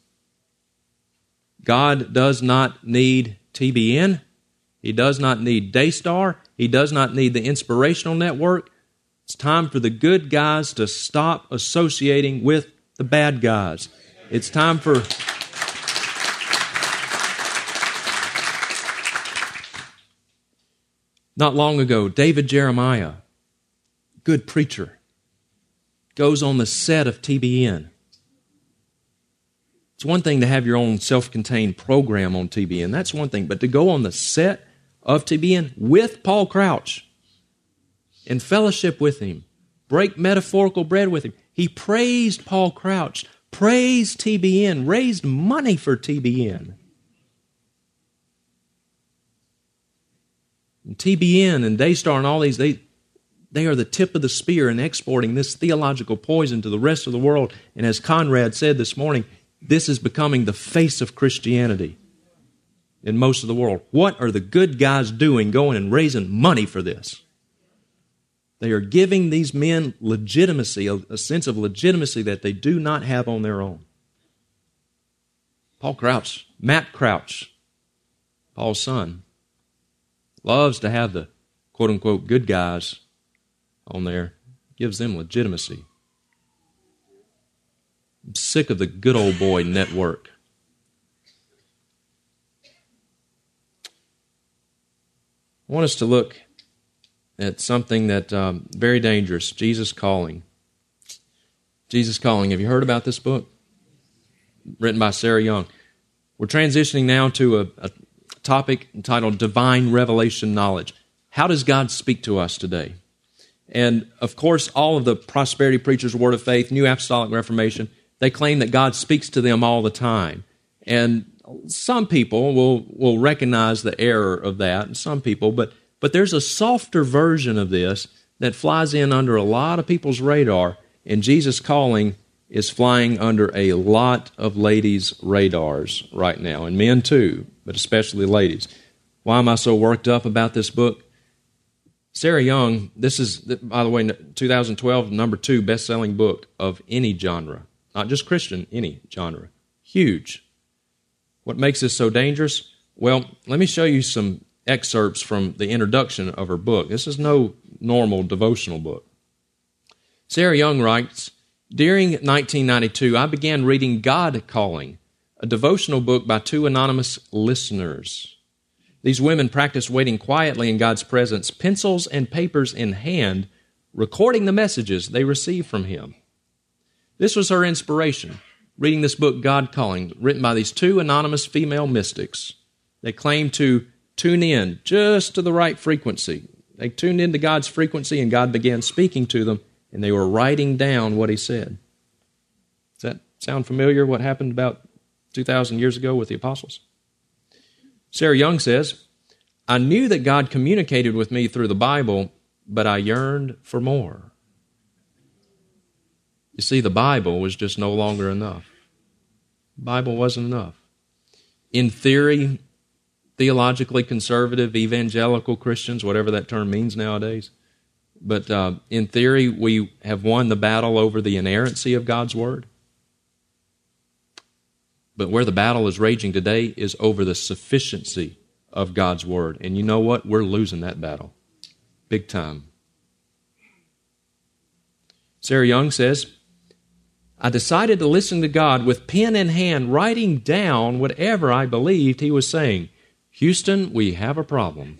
God does not need T B N. He does not need Daystar. He does not need the Inspirational Network. It's time for the good guys to stop associating with the bad guys. It's time for... Not long ago, David Jeremiah, good preacher, goes on the set of T B N. It's one thing to have your own self-contained program on T B N. That's one thing. But to go on the set of T B N with Paul Crouch, in fellowship with him, break metaphorical bread with him. He praised Paul Crouch, praised T B N, raised money for T B N. And T B N and Daystar and all these, they, they are the tip of the spear in exporting this theological poison to the rest of the world. And as Conrad said this morning, this is becoming the face of Christianity in most of the world. What are the good guys doing going and raising money for this? They are giving these men legitimacy, a, a sense of legitimacy that they do not have on their own. Paul Crouch, Matt Crouch, Paul's son, loves to have the quote-unquote good guys on there. Gives them legitimacy. I'm sick of the good old boy network. I want us to look at something that um, very dangerous, Jesus Calling. Jesus Calling. Have you heard about this book? written by Sarah Young. We're transitioning now to a, a topic entitled Divine Revelation Knowledge. How does God speak to us today? And, of course, all of the prosperity preachers, Word of Faith, New Apostolic Reformation, they claim that God speaks to them all the time. And some people will, will recognize the error of that, and some people, but, but there's a softer version of this that flies in under a lot of people's radar, and Jesus Calling is flying under a lot of ladies' radars right now, and men too, but especially ladies. Why am I so worked up about this book? Sarah Young, this is, by the way, two thousand twelve, number two best-selling book of any genre. Not just Christian, any genre. Huge. What makes this so dangerous? Well, let me show you some excerpts from the introduction of her book. This is no normal devotional book. Sarah Young writes, during nineteen ninety-two, I began reading God Calling, a devotional book by two anonymous listeners. These women practiced waiting quietly in God's presence, pencils and papers in hand, recording the messages they received from Him. This was her inspiration, reading this book, God Calling, written by these two anonymous female mystics. They claimed to tune in just to the right frequency. They tuned into God's frequency, and God began speaking to them, and they were writing down what He said. Does that sound familiar, what happened about two thousand years ago with the apostles? Sarah Young says, I knew that God communicated with me through the Bible, but I yearned for more. You see, the Bible was just no longer enough. The Bible wasn't enough. In theory, theologically conservative, evangelical Christians, whatever that term means nowadays, but uh, in theory, we have won the battle over the inerrancy of God's Word. But where the battle is raging today is over the sufficiency of God's Word. And you know what? We're losing that battle. Big time. Sarah Young says, I decided to listen to God with pen in hand, writing down whatever I believed He was saying. Houston, we have a problem.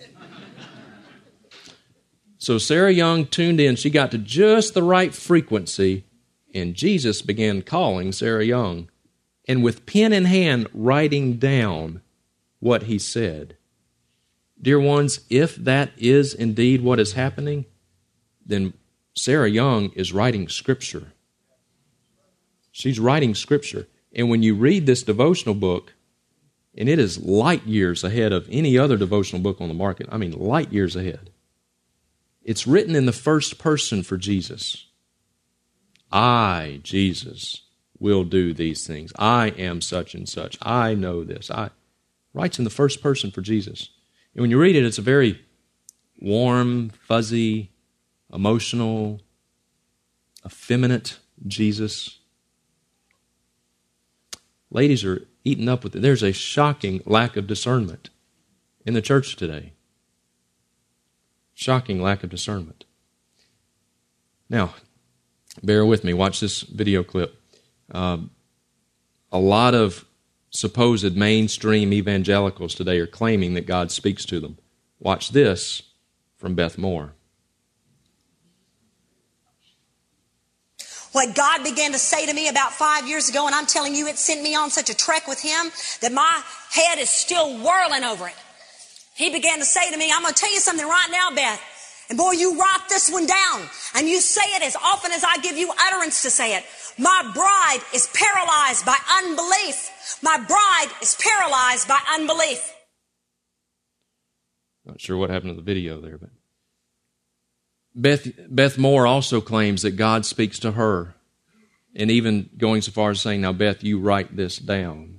So Sarah Young tuned in. She got to just the right frequency, and Jesus began calling Sarah Young, and with pen in hand, writing down what He said. Dear ones, if that is indeed what is happening, then Sarah Young is writing Scripture. She's writing Scripture. And when you read this devotional book, and it is light years ahead of any other devotional book on the market, I mean light years ahead. It's written in the first person for Jesus. I, Jesus, will do these things. I am such and such. I know this. I writes in the first person for Jesus. And when you read it, it's a very warm, fuzzy, emotional, effeminate Jesus. Ladies are eaten up with it. There's a shocking lack of discernment in the church today. Shocking lack of discernment. Now, bear with me. Watch this video clip. Um, a lot of supposed mainstream evangelicals today are claiming that God speaks to them. Watch this from Beth Moore. What God began to say to me about five years ago, and I'm telling you, it sent me on such a trek with Him that my head is still whirling over it. He began to say to me, I'm going to tell you something right now, Beth. And boy, you write this one down, and you say it as often as I give you utterance to say it. My bride is paralyzed by unbelief. My bride is paralyzed by unbelief. Not sure what happened to the video there, but Beth, Beth Moore also claims that God speaks to her, and even going so far as saying, now, Beth, you write this down.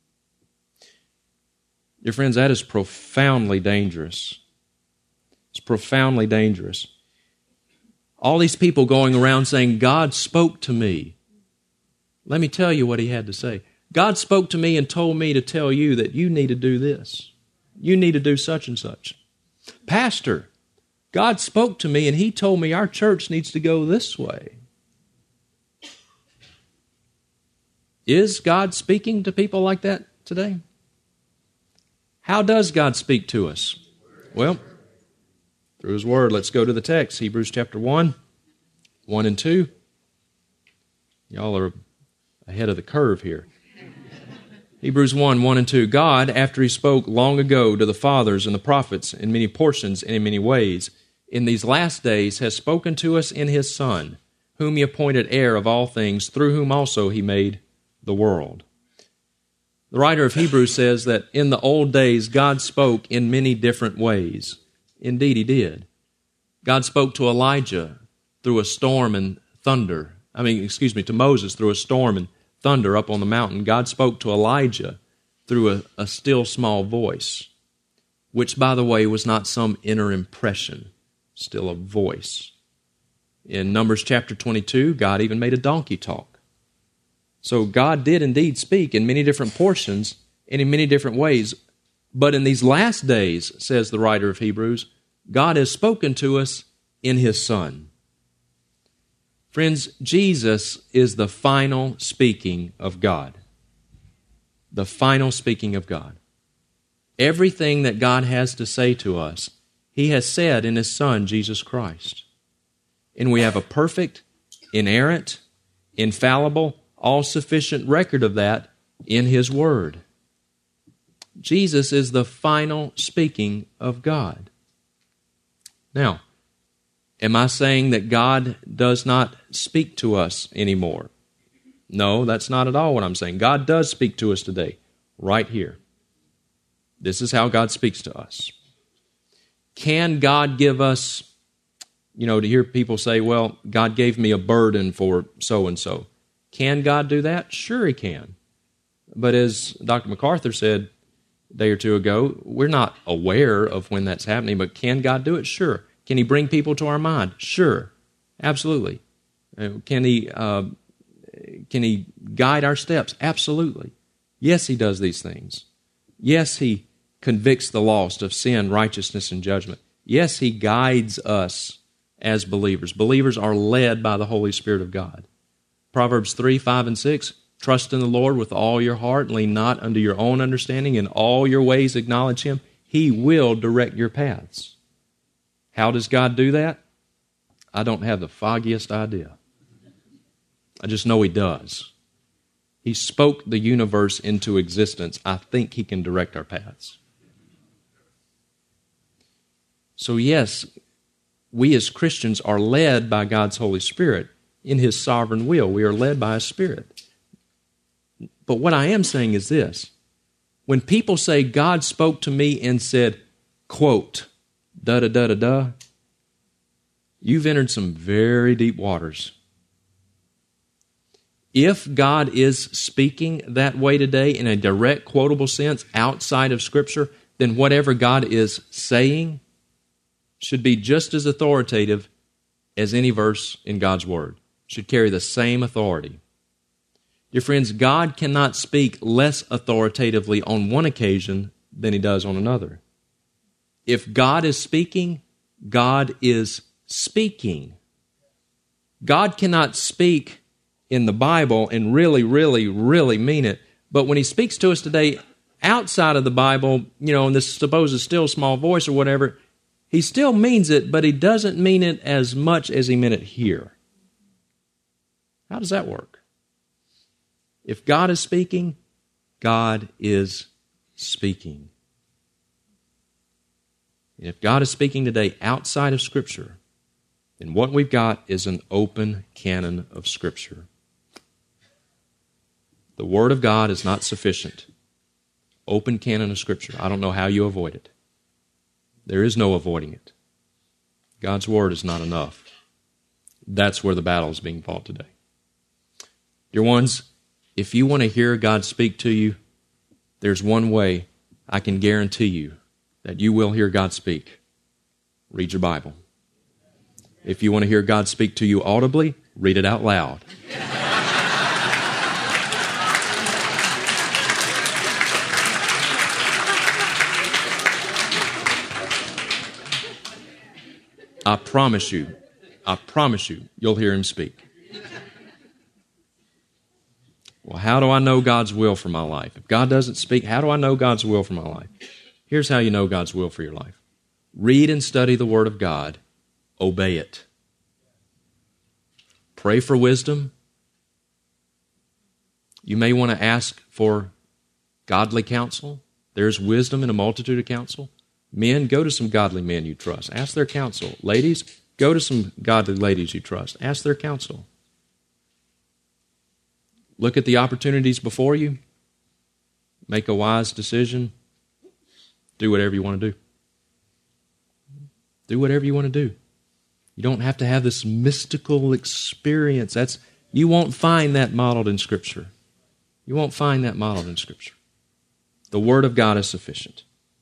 Dear friends, that is profoundly dangerous. It's profoundly dangerous. All these people going around saying, God spoke to me. Let me tell you what He had to say. God spoke to me and told me to tell you that you need to do this. You need to do such and such. Pastor, God spoke to me and He told me our church needs to go this way. Is God speaking to people like that today? How does God speak to us? Well, through His Word. Let's go to the text. Hebrews chapter one, one and two. Y'all are ahead of the curve here. Hebrews one, one and two. God, after He spoke long ago to the fathers and the prophets in many portions and in many ways, in these last days has spoken to us in His Son, whom He appointed heir of all things, through whom also He made the world. The writer of Hebrews says that in the old days God spoke in many different ways. Indeed, He did. God spoke to Elijah through a storm and thunder. I mean, excuse me, to Moses through a storm and thunder up on the mountain. God spoke to Elijah through a, a still small voice, which, by the way, was not some inner impression, still a voice. In Numbers chapter twenty-two, God even made a donkey talk. So God did indeed speak in many different portions and in many different ways. But in these last days, says the writer of Hebrews, God has spoken to us in His Son. Friends, Jesus is the final speaking of God. The final speaking of God. Everything that God has to say to us, He has said in His Son, Jesus Christ. And we have a perfect, inerrant, infallible, all-sufficient record of that in His Word. Jesus is the final speaking of God. Now, am I saying that God does not speak to us anymore? No, that's not at all what I'm saying. God does speak to us today, right here. This is how God speaks to us. Can God give us, you know, to hear people say, well, God gave me a burden for so-and-so. Can God do that? Sure He can. But as Doctor MacArthur said a day or two ago, we're not aware of when that's happening, but can God do it? Sure. Can He bring people to our mind? Sure. Absolutely. Can He, uh, can He guide our steps? Absolutely. Yes, He does these things. Yes, He convicts the lost of sin, righteousness, and judgment. Yes, He guides us as believers. Believers are led by the Holy Spirit of God. Proverbs three, five, and six, trust in the Lord with all your heart, lean not unto your own understanding, in all your ways acknowledge Him. He will direct your paths. How does God do that? I don't have the foggiest idea. I just know He does. He spoke the universe into existence. I think He can direct our paths. So yes, we as Christians are led by God's Holy Spirit in His sovereign will. We are led by His Spirit. But what I am saying is this. When people say God spoke to me and said, quote, da-da-da-da-da, you've entered some very deep waters. If God is speaking that way today in a direct, quotable sense outside of Scripture, then whatever God is saying should be just as authoritative as any verse in God's Word. Should carry the same authority. Dear friends, God cannot speak less authoritatively on one occasion than He does on another. If God is speaking, God is speaking. God cannot speak in the Bible and really, really, really mean it. But when He speaks to us today outside of the Bible, you know, in this supposed still small voice or whatever, He still means it, but He doesn't mean it as much as He meant it here. How does that work? If God is speaking, God is speaking. And if God is speaking today outside of Scripture, then what we've got is an open canon of Scripture. The Word of God is not sufficient. Open canon of Scripture. I don't know how you avoid it. There is no avoiding it. God's Word is not enough. That's where the battle is being fought today. Dear ones, if you want to hear God speak to you, there's one way I can guarantee you that you will hear God speak. Read your Bible. If you want to hear God speak to you audibly, read it out loud. I promise you, I promise you, you'll hear Him speak. Well, how do I know God's will for my life? If God doesn't speak, how do I know God's will for my life? Here's how you know God's will for your life. Read and study the Word of God. Obey it. Pray for wisdom. You may want to ask for godly counsel. There's wisdom in a multitude of counsel. Men, go to some godly men you trust. Ask their counsel. Ladies, go to some godly ladies you trust. Ask their counsel. Look at the opportunities before you. Make a wise decision. Do whatever you want to do. Do whatever you want to do. You don't have to have this mystical experience. That's you won't find that modeled in Scripture. You won't find that modeled in Scripture. The Word of God is sufficient.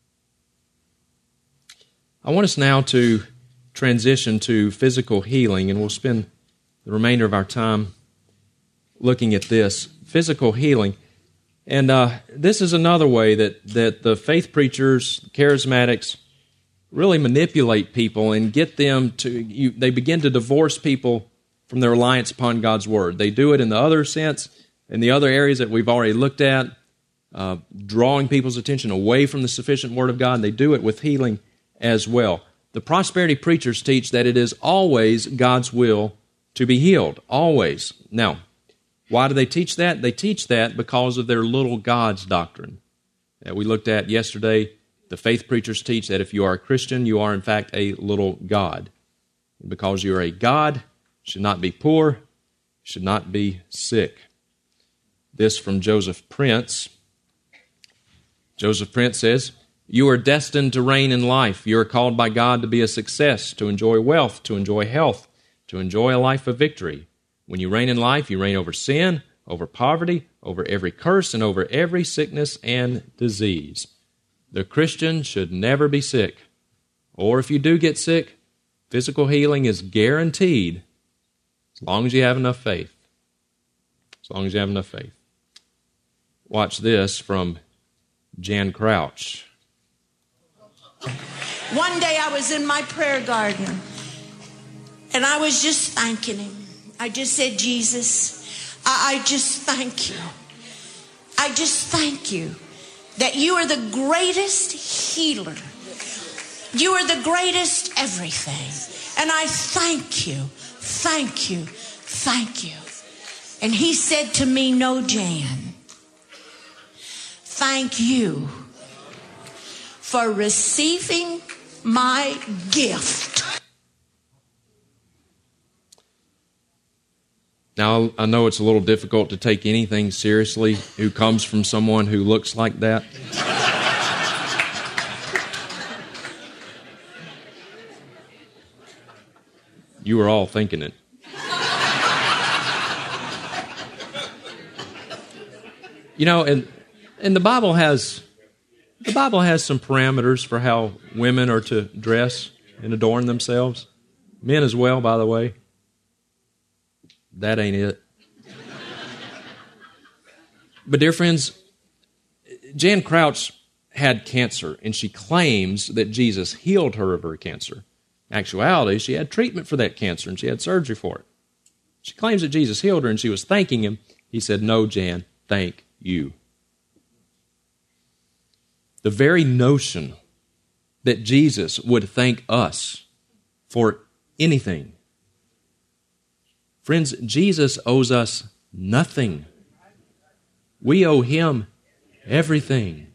I want us now to transition to physical healing, and we'll spend the remainder of our time looking at this. Physical healing. And uh, this is another way that, that the faith preachers, charismatics, really manipulate people and get them to, you, they begin to divorce people from their reliance upon God's Word. They do it in the other sense, in the other areas that we've already looked at, uh, drawing people's attention away from the sufficient Word of God, and they do it with healing as well. The prosperity preachers teach that it is always God's will to be healed, always. Now, why do they teach that? They teach that because of their little gods doctrine that we looked at yesterday. The faith preachers teach that if you are a Christian, you are in fact a little god. Because you are a god, you should not be poor, you should not be sick. This from Joseph Prince. Joseph Prince says, "You are destined to reign in life. You are called by God to be a success, to enjoy wealth, to enjoy health, to enjoy a life of victory. When you reign in life, you reign over sin, over poverty, over every curse, and over every sickness and disease. The Christian should never be sick. Or if you do get sick, physical healing is guaranteed as long as you have enough faith. As long as you have enough faith." Watch this from Jan Crouch. One day I was in my prayer garden, and I was just thanking Him. I just said, "Jesus, I, I just thank you. I just thank you that you are the greatest healer. You are the greatest everything. And I thank you, thank you, thank you." And He said to me, "No, Jan, thank you for receiving my gift." Now, I know it's a little difficult to take anything seriously who comes from someone who looks like that. You were all thinking it. You know, and and the Bible has the Bible has some parameters for how women are to dress and adorn themselves. Men as well, by the way. That ain't it. But dear friends, Jan Crouch had cancer, and she claims that Jesus healed her of her cancer. In actuality, she had treatment for that cancer, and she had surgery for it. She claims that Jesus healed her, and she was thanking Him. He said, "No, Jan, thank you." The very notion that Jesus would thank us for anything. Friends, Jesus owes us nothing. We owe Him everything.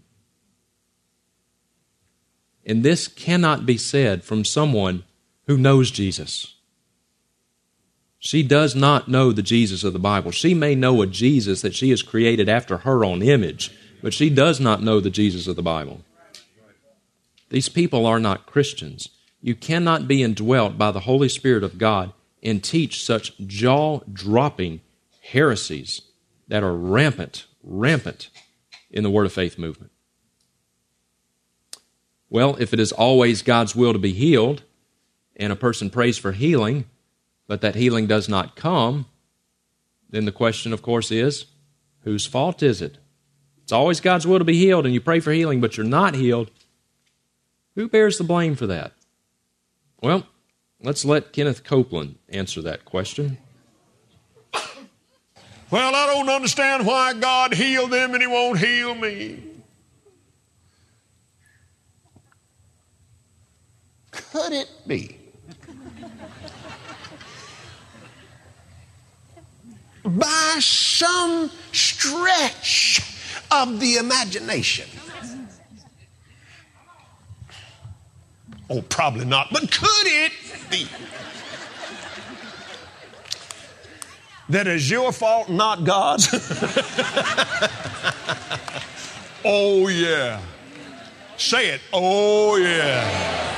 And this cannot be said from someone who knows Jesus. She does not know the Jesus of the Bible. She may know a Jesus that she has created after her own image, but she does not know the Jesus of the Bible. These people are not Christians. You cannot be indwelt by the Holy Spirit of God and teach such jaw-dropping heresies that are rampant, rampant in the Word of Faith movement. Well, if it is always God's will to be healed, and a person prays for healing, but that healing does not come, then the question, of course, is, whose fault is it? It's always God's will to be healed, and you pray for healing, but you're not healed. Who bears the blame for that? Well, let's let Kenneth Copeland answer that question. Well, I don't understand why God healed them and He won't heal me. Could it be by some stretch of the imagination. Oh, probably not, but could it be that is your fault, not God's? Oh, yeah. Say it. Oh, yeah.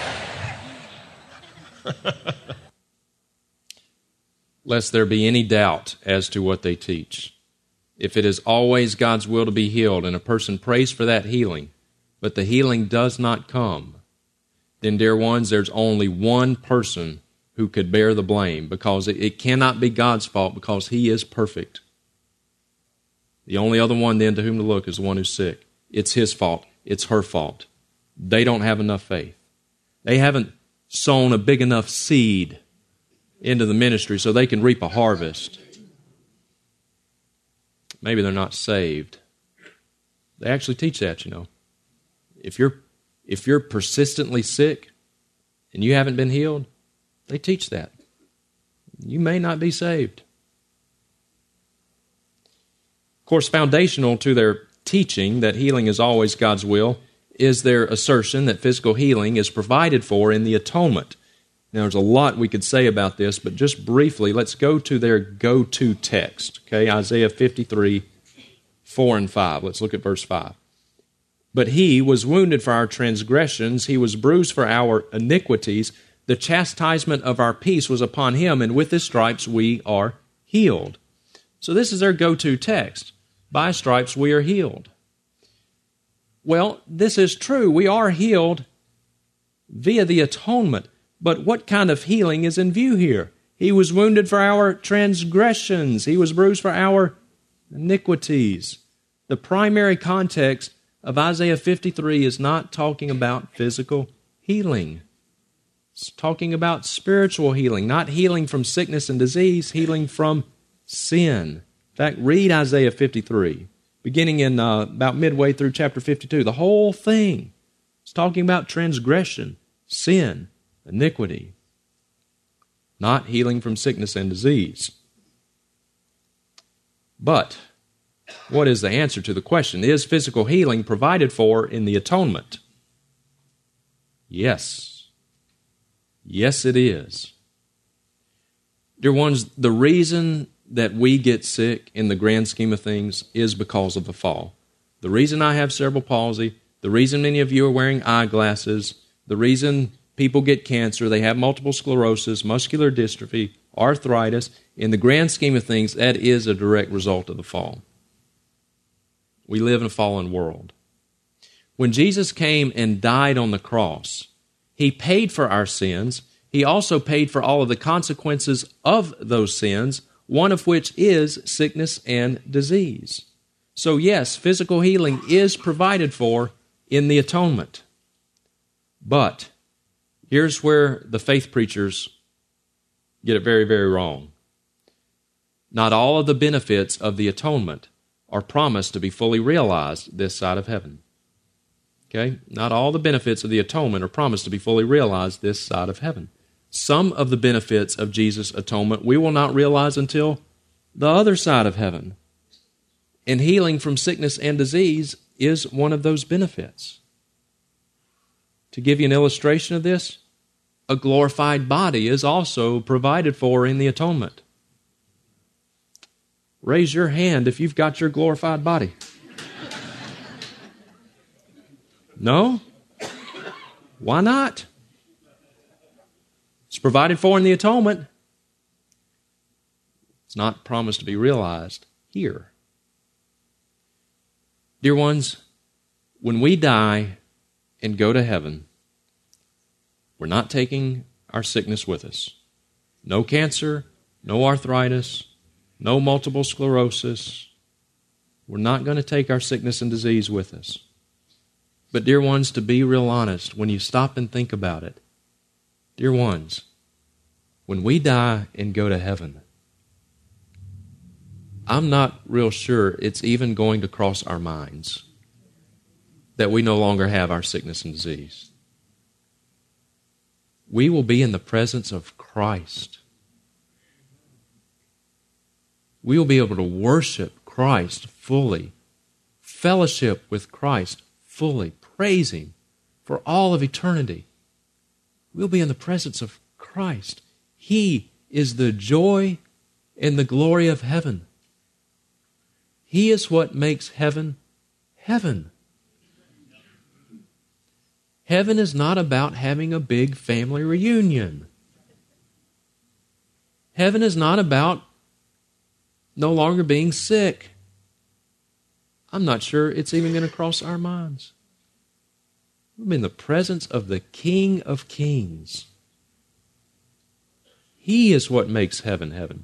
Lest there be any doubt as to what they teach. If it is always God's will to be healed, and a person prays for that healing, but the healing does not come, then, dear ones, there's only one person who could bear the blame, because it, it cannot be God's fault, because He is perfect. The only other one then to whom to look is the one who's sick. It's his fault. It's her fault. They don't have enough faith. They haven't sown a big enough seed into the ministry so they can reap a harvest. Maybe they're not saved. They actually teach that, you know. If you're if you're persistently sick and you haven't been healed, they teach that. You may not be saved. Of course, foundational to their teaching that healing is always God's will is their assertion that physical healing is provided for in the atonement. Now, there's a lot we could say about this, but just briefly, let's go to their go-to text, okay? Isaiah fifty-three, four and five. Let's look at verse five. But He was wounded for our transgressions, He was bruised for our iniquities. The chastisement of our peace was upon Him, and with His stripes we are healed. So this is their go-to text. By stripes we are healed. Well, this is true. We are healed via the atonement. But what kind of healing is in view here? He was wounded for our transgressions. He was bruised for our iniquities. The primary context of Isaiah fifty-three is not talking about physical healing. It's talking about spiritual healing, not healing from sickness and disease, healing from sin. In fact, read Isaiah fifty-three, beginning in uh, about midway through chapter fifty-two. The whole thing is talking about transgression, sin, iniquity, not healing from sickness and disease. But what is the answer to the question? Is physical healing provided for in the atonement? Yes. Yes, it is. Dear ones, the reason that we get sick in the grand scheme of things is because of the fall. The reason I have cerebral palsy, the reason many of you are wearing eyeglasses, the reason people get cancer, they have multiple sclerosis, muscular dystrophy, arthritis, in the grand scheme of things, that is a direct result of the fall. We live in a fallen world. When Jesus came and died on the cross, He paid for our sins. He also paid for all of the consequences of those sins, one of which is sickness and disease. So yes, physical healing is provided for in the atonement. But here's where the faith preachers get it very, very wrong. Not all of the benefits of the atonement are promised to be fully realized this side of heaven. Okay? Not all the benefits of the atonement are promised to be fully realized this side of heaven. Some of the benefits of Jesus' atonement we will not realize until the other side of heaven. And healing from sickness and disease is one of those benefits. To give you an illustration of this, a glorified body is also provided for in the atonement. Raise your hand if you've got your glorified body. No? Why not? It's provided for in the atonement. It's not promised to be realized here. Dear ones, when we die and go to heaven, we're not taking our sickness with us. No cancer, no arthritis, no multiple sclerosis. We're not going to take our sickness and disease with us. But dear ones, to be real honest, when you stop and think about it, dear ones, when we die and go to heaven, I'm not real sure it's even going to cross our minds that we no longer have our sickness and disease. We will be in the presence of Christ. We will be able to worship Christ fully, fellowship with Christ fully, praise Him for all of eternity. We'll be in the presence of Christ. He is the joy and the glory of heaven. He is what makes heaven heaven. Heaven is not about having a big family reunion. Heaven is not about no longer being sick. I'm not sure it's even going to cross our minds. We're in the presence of the King of Kings. He is what makes heaven heaven.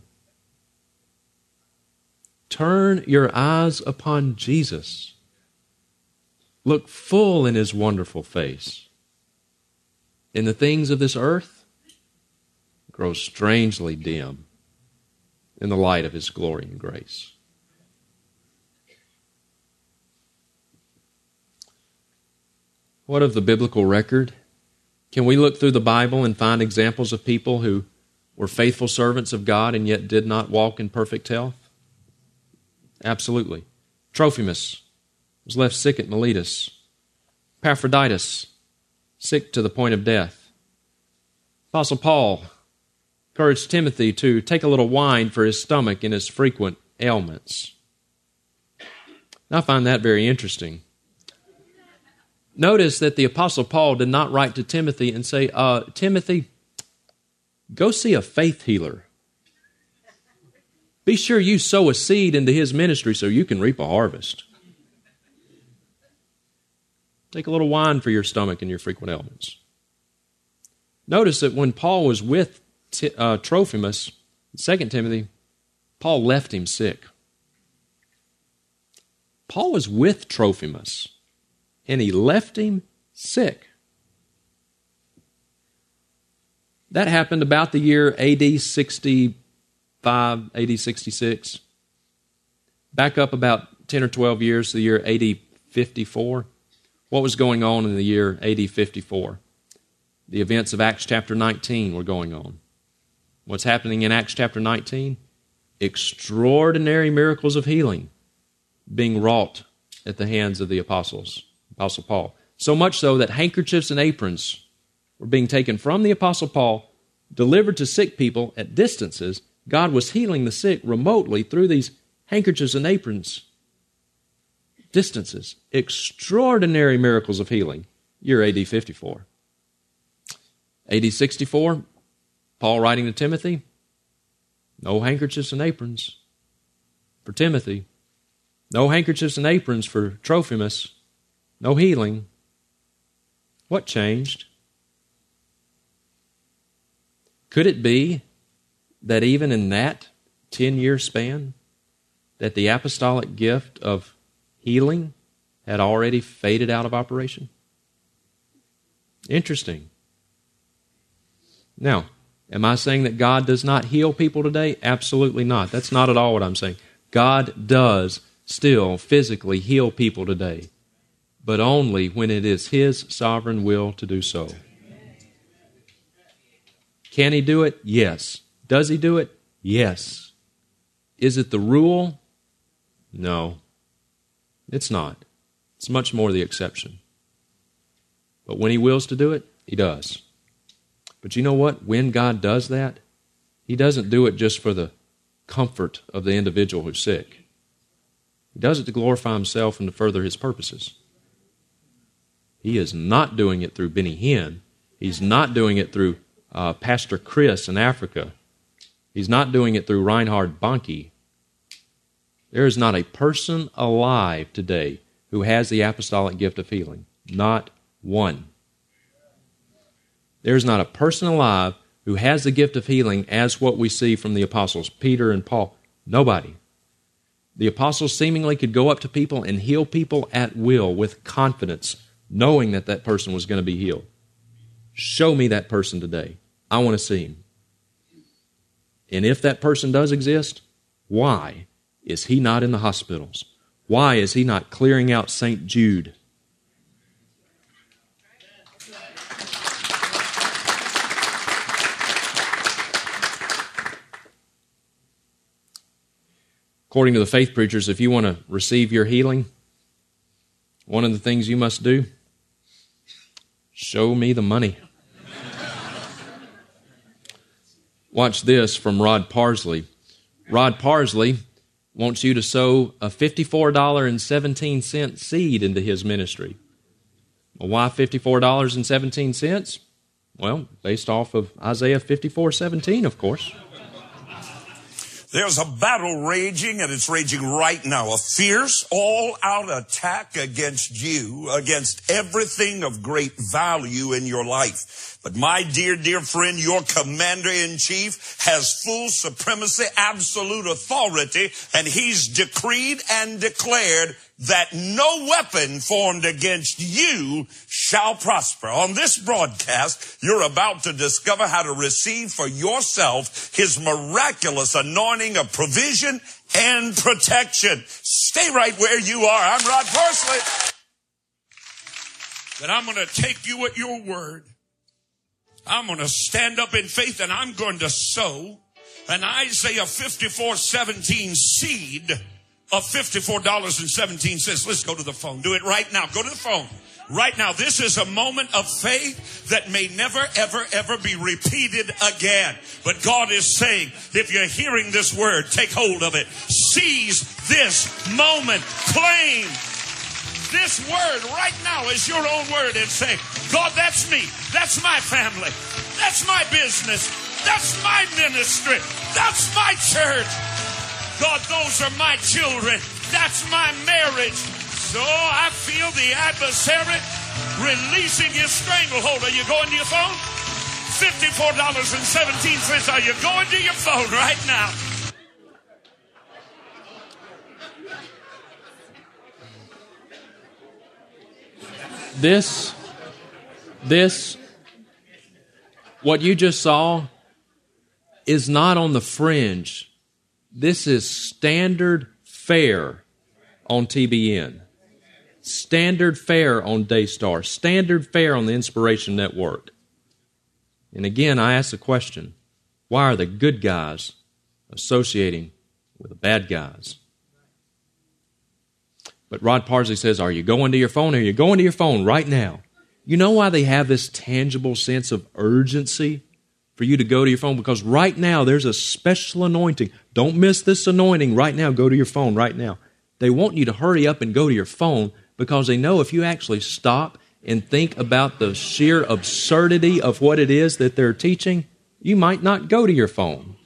Turn your eyes upon Jesus. Look full in His wonderful face. In the things of this earth, grow strangely dim in the light of His glory and grace. What of the biblical record? Can we look through the Bible and find examples of people who were faithful servants of God and yet did not walk in perfect health? Absolutely. Trophimus was left sick at Miletus. Epaphroditus, sick to the point of death. Apostle Paul encouraged Timothy to take a little wine for his stomach in his frequent ailments. I find that very interesting. Notice that the Apostle Paul did not write to Timothy and say, uh, Timothy, go see a faith healer. Be sure you sow a seed into his ministry so you can reap a harvest. Take a little wine for your stomach and your frequent ailments. Notice that when Paul was with T- uh, Trophimus, in Second Timothy, Paul left him sick. Paul was with Trophimus, and he left him sick. That happened about the year A D sixty-five, A D sixty-six. Back up about ten or twelve years to the year A D fifty-four. What was going on in the year A D fifty-four? The events of Acts chapter nineteen were going on. What's happening in Acts chapter nineteen? Extraordinary miracles of healing being wrought at the hands of the apostles, Apostle Paul. So much so that handkerchiefs and aprons were being taken from the Apostle Paul, delivered to sick people at distances. God was healing the sick remotely through these handkerchiefs and aprons. Distances. Extraordinary miracles of healing. Year A D fifty-four. A D sixty-four, Paul writing to Timothy, no handkerchiefs and aprons for Timothy. No handkerchiefs and aprons for Trophimus. No healing. What changed? Could it be that even in that ten-year span, that the apostolic gift of healing had already faded out of operation? Interesting. Now, am I saying that God does not heal people today? Absolutely not. That's not at all what I'm saying. God does still physically heal people today, but only when it is His sovereign will to do so. Can He do it? Yes. Does He do it? Yes. Is it the rule? No. It's not. It's much more the exception. But when He wills to do it, He does. But you know what? When God does that, He doesn't do it just for the comfort of the individual who's sick. He does it to glorify Himself and to further His purposes. He is not doing it through Benny Hinn. He's not doing it through uh, Pastor Chris in Africa. He's not doing it through Reinhard Bonnke. There is not a person alive today who has the apostolic gift of healing. Not one. There is not a person alive who has the gift of healing as what we see from the apostles, Peter and Paul. Nobody. The apostles seemingly could go up to people and heal people at will with confidence, knowing that that person was going to be healed. Show me that person today. I want to see him. And if that person does exist, why is he not in the hospitals? Why is he not clearing out Saint Jude? According to the faith preachers, if you want to receive your healing, One of the things you must do, show me the money. Watch this from Rod Parsley. Rod Parsley wants you to sow a fifty-four dollars and seventeen cents seed into his ministry. Well, why fifty-four dollars and seventeen cents? Well, based off of Isaiah fifty-four seventeen, of course. There's a battle raging, and it's raging right now. A fierce, all-out attack against you, against everything of great value in your life. But my dear, dear friend, your commander-in-chief has full supremacy, absolute authority, and he's decreed and declared that no weapon formed against you shall prosper. On this broadcast, you're about to discover how to receive for yourself his miraculous anointing of provision and protection. Stay right where you are. I'm Rod Parsley. But I'm going to take you at your word. I'm going to stand up in faith, and I'm going to sow an Isaiah fifty-four seventeen seed of fifty-four dollars and seventeen cents. Let's go to the phone. Do it right now. Go to the phone. Right now. This is a moment of faith that may never, ever, ever be repeated again. But God is saying, if you're hearing this word, take hold of it. Seize this moment. Claim this word right now as your own word and say, God, that's me. That's my family. That's my business. That's my ministry. That's my church. God, those are my children. That's my marriage. So I feel the adversary releasing his stranglehold. Are you going to your phone? fifty-four dollars and seventeen cents. Are you going to your phone right now? This, this, what you just saw is not on the fringe. This is standard fare on T B N, standard fare on Daystar, standard fare on the Inspiration Network. And again, I ask the question, why are the good guys associating with the bad guys? But Rod Parsley says, are you going to your phone? Are you going to your phone right now? You know why they have this tangible sense of urgency for you to go to your phone? Because right now there's a special anointing. Don't miss this anointing right now. Go to your phone right now. They want you to hurry up and go to your phone because they know if you actually stop and think about the sheer absurdity of what it is that they're teaching, you might not go to your phone.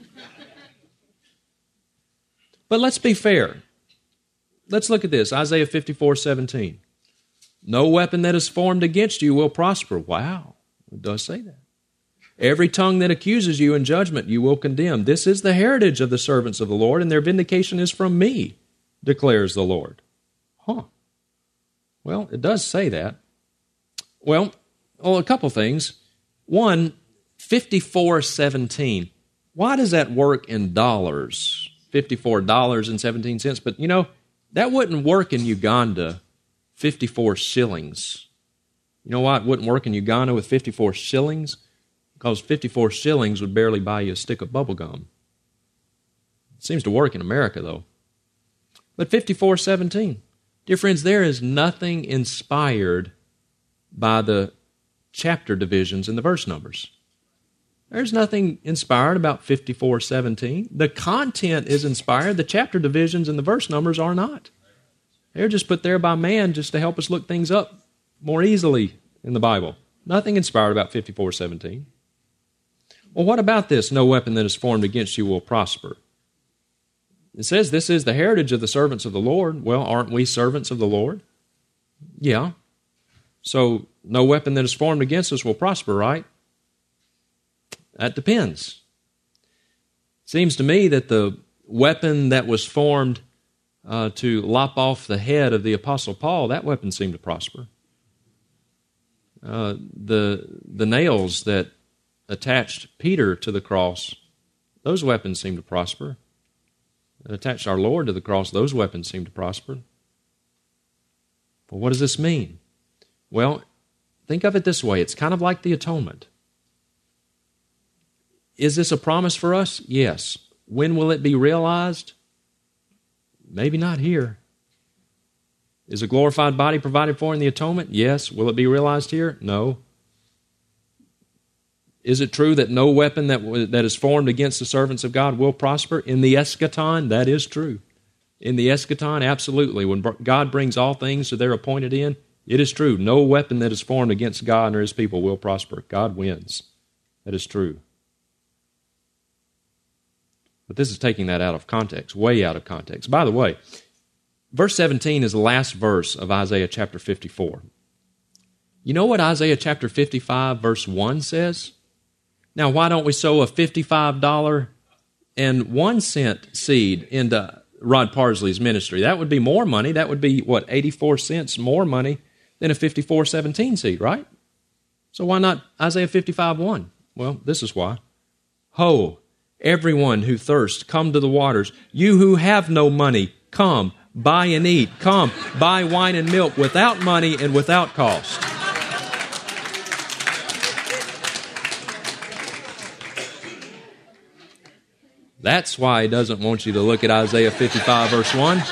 But let's be fair. Let's look at this, Isaiah fifty-four seventeen. No weapon that is formed against you will prosper. Wow, it does say that. Every tongue that accuses you in judgment you will condemn. This is the heritage of the servants of the Lord, and their vindication is from me, declares the Lord. Huh. Well, it does say that. Well, well a couple things. One, fifty-four seventeen. Why does that work in dollars? fifty-four dollars and seventeen cents. But, you know, that wouldn't work in Uganda, fifty-four shillings. You know why it wouldn't work in Uganda with fifty-four shillings? Because fifty-four shillings would barely buy you a stick of bubble gum. It seems to work in America, though. But fifty-four seventeen. Dear friends, there is nothing inspired by the chapter divisions and the verse numbers. There's nothing inspired about fifty-four seventeen. The content is inspired. The chapter divisions and the verse numbers are not. They're just put there by man just to help us look things up more easily in the Bible. Nothing inspired about fifty-four seventeen. Well, what about this? No weapon that is formed against you will prosper. It says this is the heritage of the servants of the Lord. Well, aren't we servants of the Lord? Yeah. So no weapon that is formed against us will prosper, right? That depends. Seems to me that the weapon that was formed uh, to lop off the head of the Apostle Paul, that weapon seemed to prosper. Uh, the the nails that attached Peter to the cross, those weapons seemed to prosper. That attached our Lord to the cross, those weapons seemed to prosper. But what does this mean? Well, think of it this way. It's kind of like the atonement. Is this a promise for us? Yes. When will it be realized? Maybe not here. Is a glorified body provided for in the atonement? Yes. Will it be realized here? No. Is it true that no weapon that, that is formed against the servants of God will prosper? In the eschaton, that is true. In the eschaton, absolutely. When God brings all things to their appointed end, it is true. No weapon that is formed against God or His people will prosper. God wins. That is true. But this is taking that out of context, way out of context. By the way, verse seventeen is the last verse of Isaiah chapter fifty-four. You know what Isaiah chapter fifty-five verse one says? Now, why don't we sow a fifty-five dollars and one cent seed into Rod Parsley's ministry? That would be more money. That would be, what, eighty-four cents more money than a fifty-four seventeen seed, right? So why not Isaiah fifty-five one? Well, this is why. Ho, everyone who thirsts, come to the waters. You who have no money, come, buy and eat. Come, buy wine and milk without money and without cost. That's why He doesn't want you to look at Isaiah fifty-five, verse one.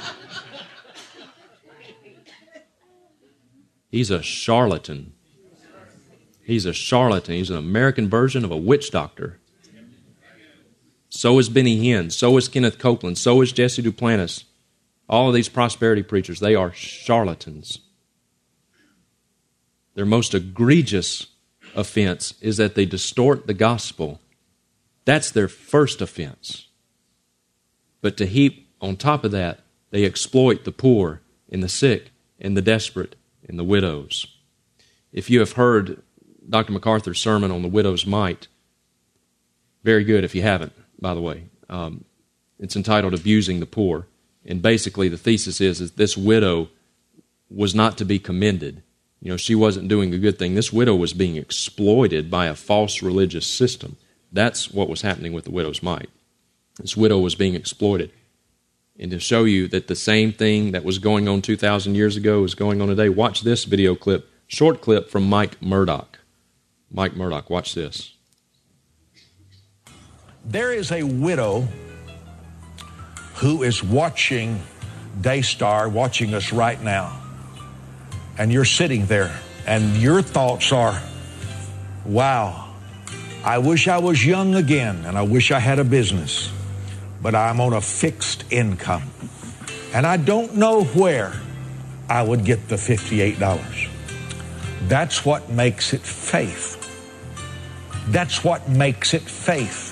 He's a charlatan. He's a charlatan. He's an American version of a witch doctor. So is Benny Hinn. So is Kenneth Copeland. So is Jesse Duplantis. All of these prosperity preachers, they are charlatans. Their most egregious offense is that they distort the gospel. That's their first offense. But to heap on top of that, they exploit the poor and the sick and the desperate and the widows. If you have heard Doctor MacArthur's sermon on the widow's mite, very good if you haven't, by the way. Um, it's entitled Abusing the Poor. And basically the thesis is, is this widow was not to be commended. You know, she wasn't doing a good thing. This widow was being exploited by a false religious system. That's what was happening with the widow's mite. This widow was being exploited. And to show you that the same thing that was going on two thousand years ago is going on today, watch this video clip, short clip from Mike Murdock. Mike Murdock, watch this. There is a widow who is watching Daystar, watching us right now. And you're sitting there, and your thoughts are, wow, I wish I was young again, and I wish I had a business, but I'm on a fixed income. And I don't know where I would get the fifty-eight dollars. That's what makes it faith. That's what makes it faith.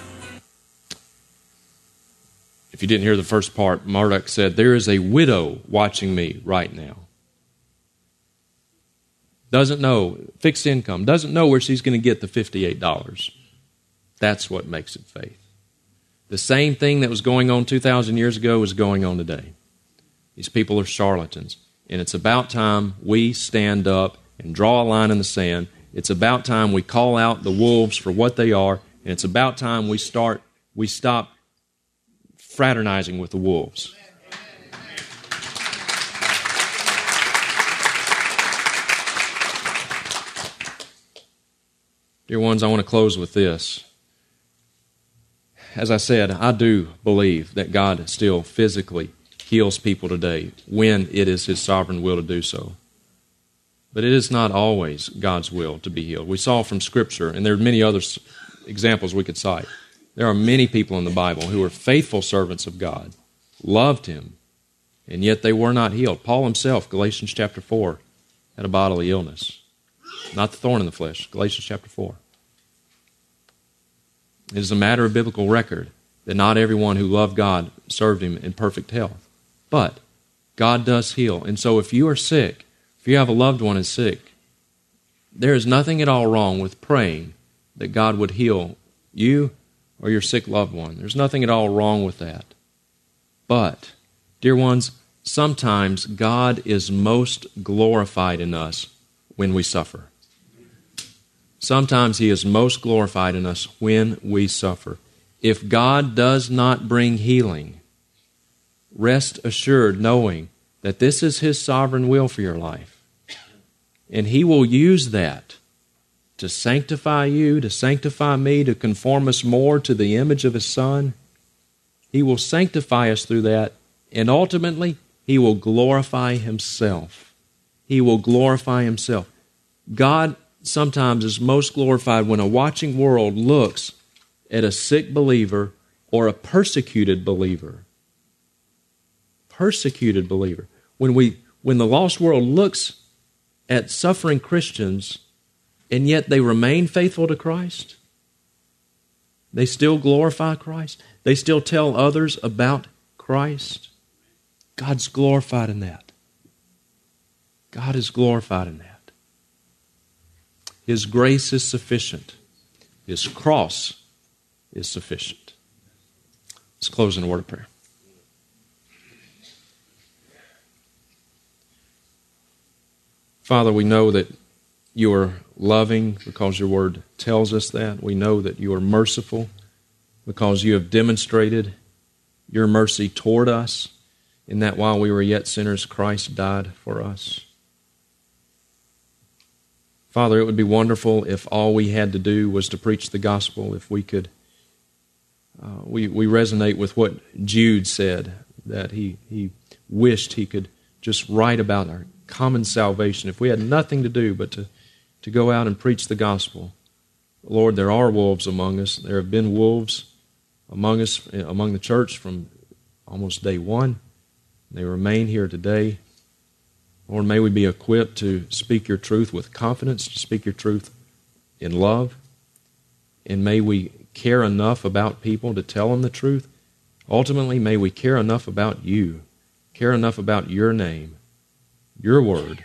If you didn't hear the first part, Murdoch said, there is a widow watching me right now. Doesn't know, fixed income, doesn't know where she's going to get the fifty-eight dollars. That's what makes it faith. The same thing that was going on two thousand years ago is going on today. These people are charlatans. And it's about time we stand up and draw a line in the sand. It's about time we call out the wolves for what they are. And it's about time we start, we stop fraternizing with the wolves. Dear ones, I want to close with this. As I said, I do believe that God still physically heals people today when it is His sovereign will to do so. But it is not always God's will to be healed. We saw from Scripture, and there are many other examples we could cite. There are many people in the Bible who were faithful servants of God, loved Him, and yet they were not healed. Paul himself, Galatians chapter four, had a bodily illness. Not the thorn in the flesh, Galatians chapter four. It is a matter of biblical record that not everyone who loved God served Him in perfect health. But God does heal. And so if you are sick, if you have a loved one who is sick, there is nothing at all wrong with praying that God would heal you or your sick loved one. There's nothing at all wrong with that. But, dear ones, sometimes God is most glorified in us when we suffer. Sometimes He is most glorified in us when we suffer. If God does not bring healing, rest assured knowing that this is His sovereign will for your life. And He will use that to sanctify you, to sanctify me, to conform us more to the image of His Son. He will sanctify us through that, and ultimately, He will glorify Himself. He will glorify Himself. God sometimes is most glorified when a watching world looks at a sick believer or a persecuted believer. Persecuted believer. When we, when the lost world looks at suffering Christians and yet they remain faithful to Christ, they still glorify Christ, they still tell others about Christ, God's glorified in that. God is glorified in that. His grace is sufficient. His cross is sufficient. Let's close in a word of prayer. Father, we know that you are loving because your word tells us that. We know that you are merciful because you have demonstrated your mercy toward us in that while we were yet sinners, Christ died for us. Father, it would be wonderful if all we had to do was to preach the gospel, if we could, uh, we, we resonate with what Jude said, that he, he wished he could just write about our common salvation. If we had nothing to do but to, to go out and preach the gospel. Lord, there are wolves among us. There have been wolves among us, among the church from almost day one. They remain here today. Lord, may we be equipped to speak your truth with confidence, to speak your truth in love, and may we care enough about people to tell them the truth. Ultimately, may we care enough about you, care enough about your name, your word,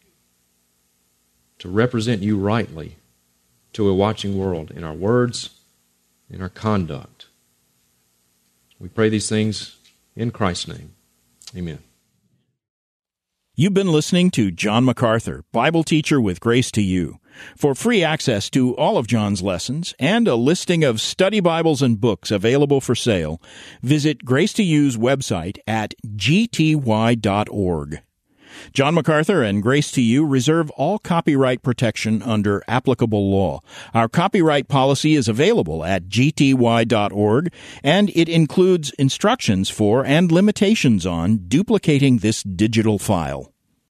to represent you rightly to a watching world in our words, in our conduct. We pray these things in Christ's name. Amen. You've been listening to John MacArthur, Bible teacher with Grace to You. For free access to all of John's lessons and a listing of study Bibles and books available for sale, visit Grace to You's website at g t y dot org. John MacArthur and Grace to You reserve all copyright protection under applicable law. Our copyright policy is available at g t y dot org, and it includes instructions for and limitations on duplicating this digital file.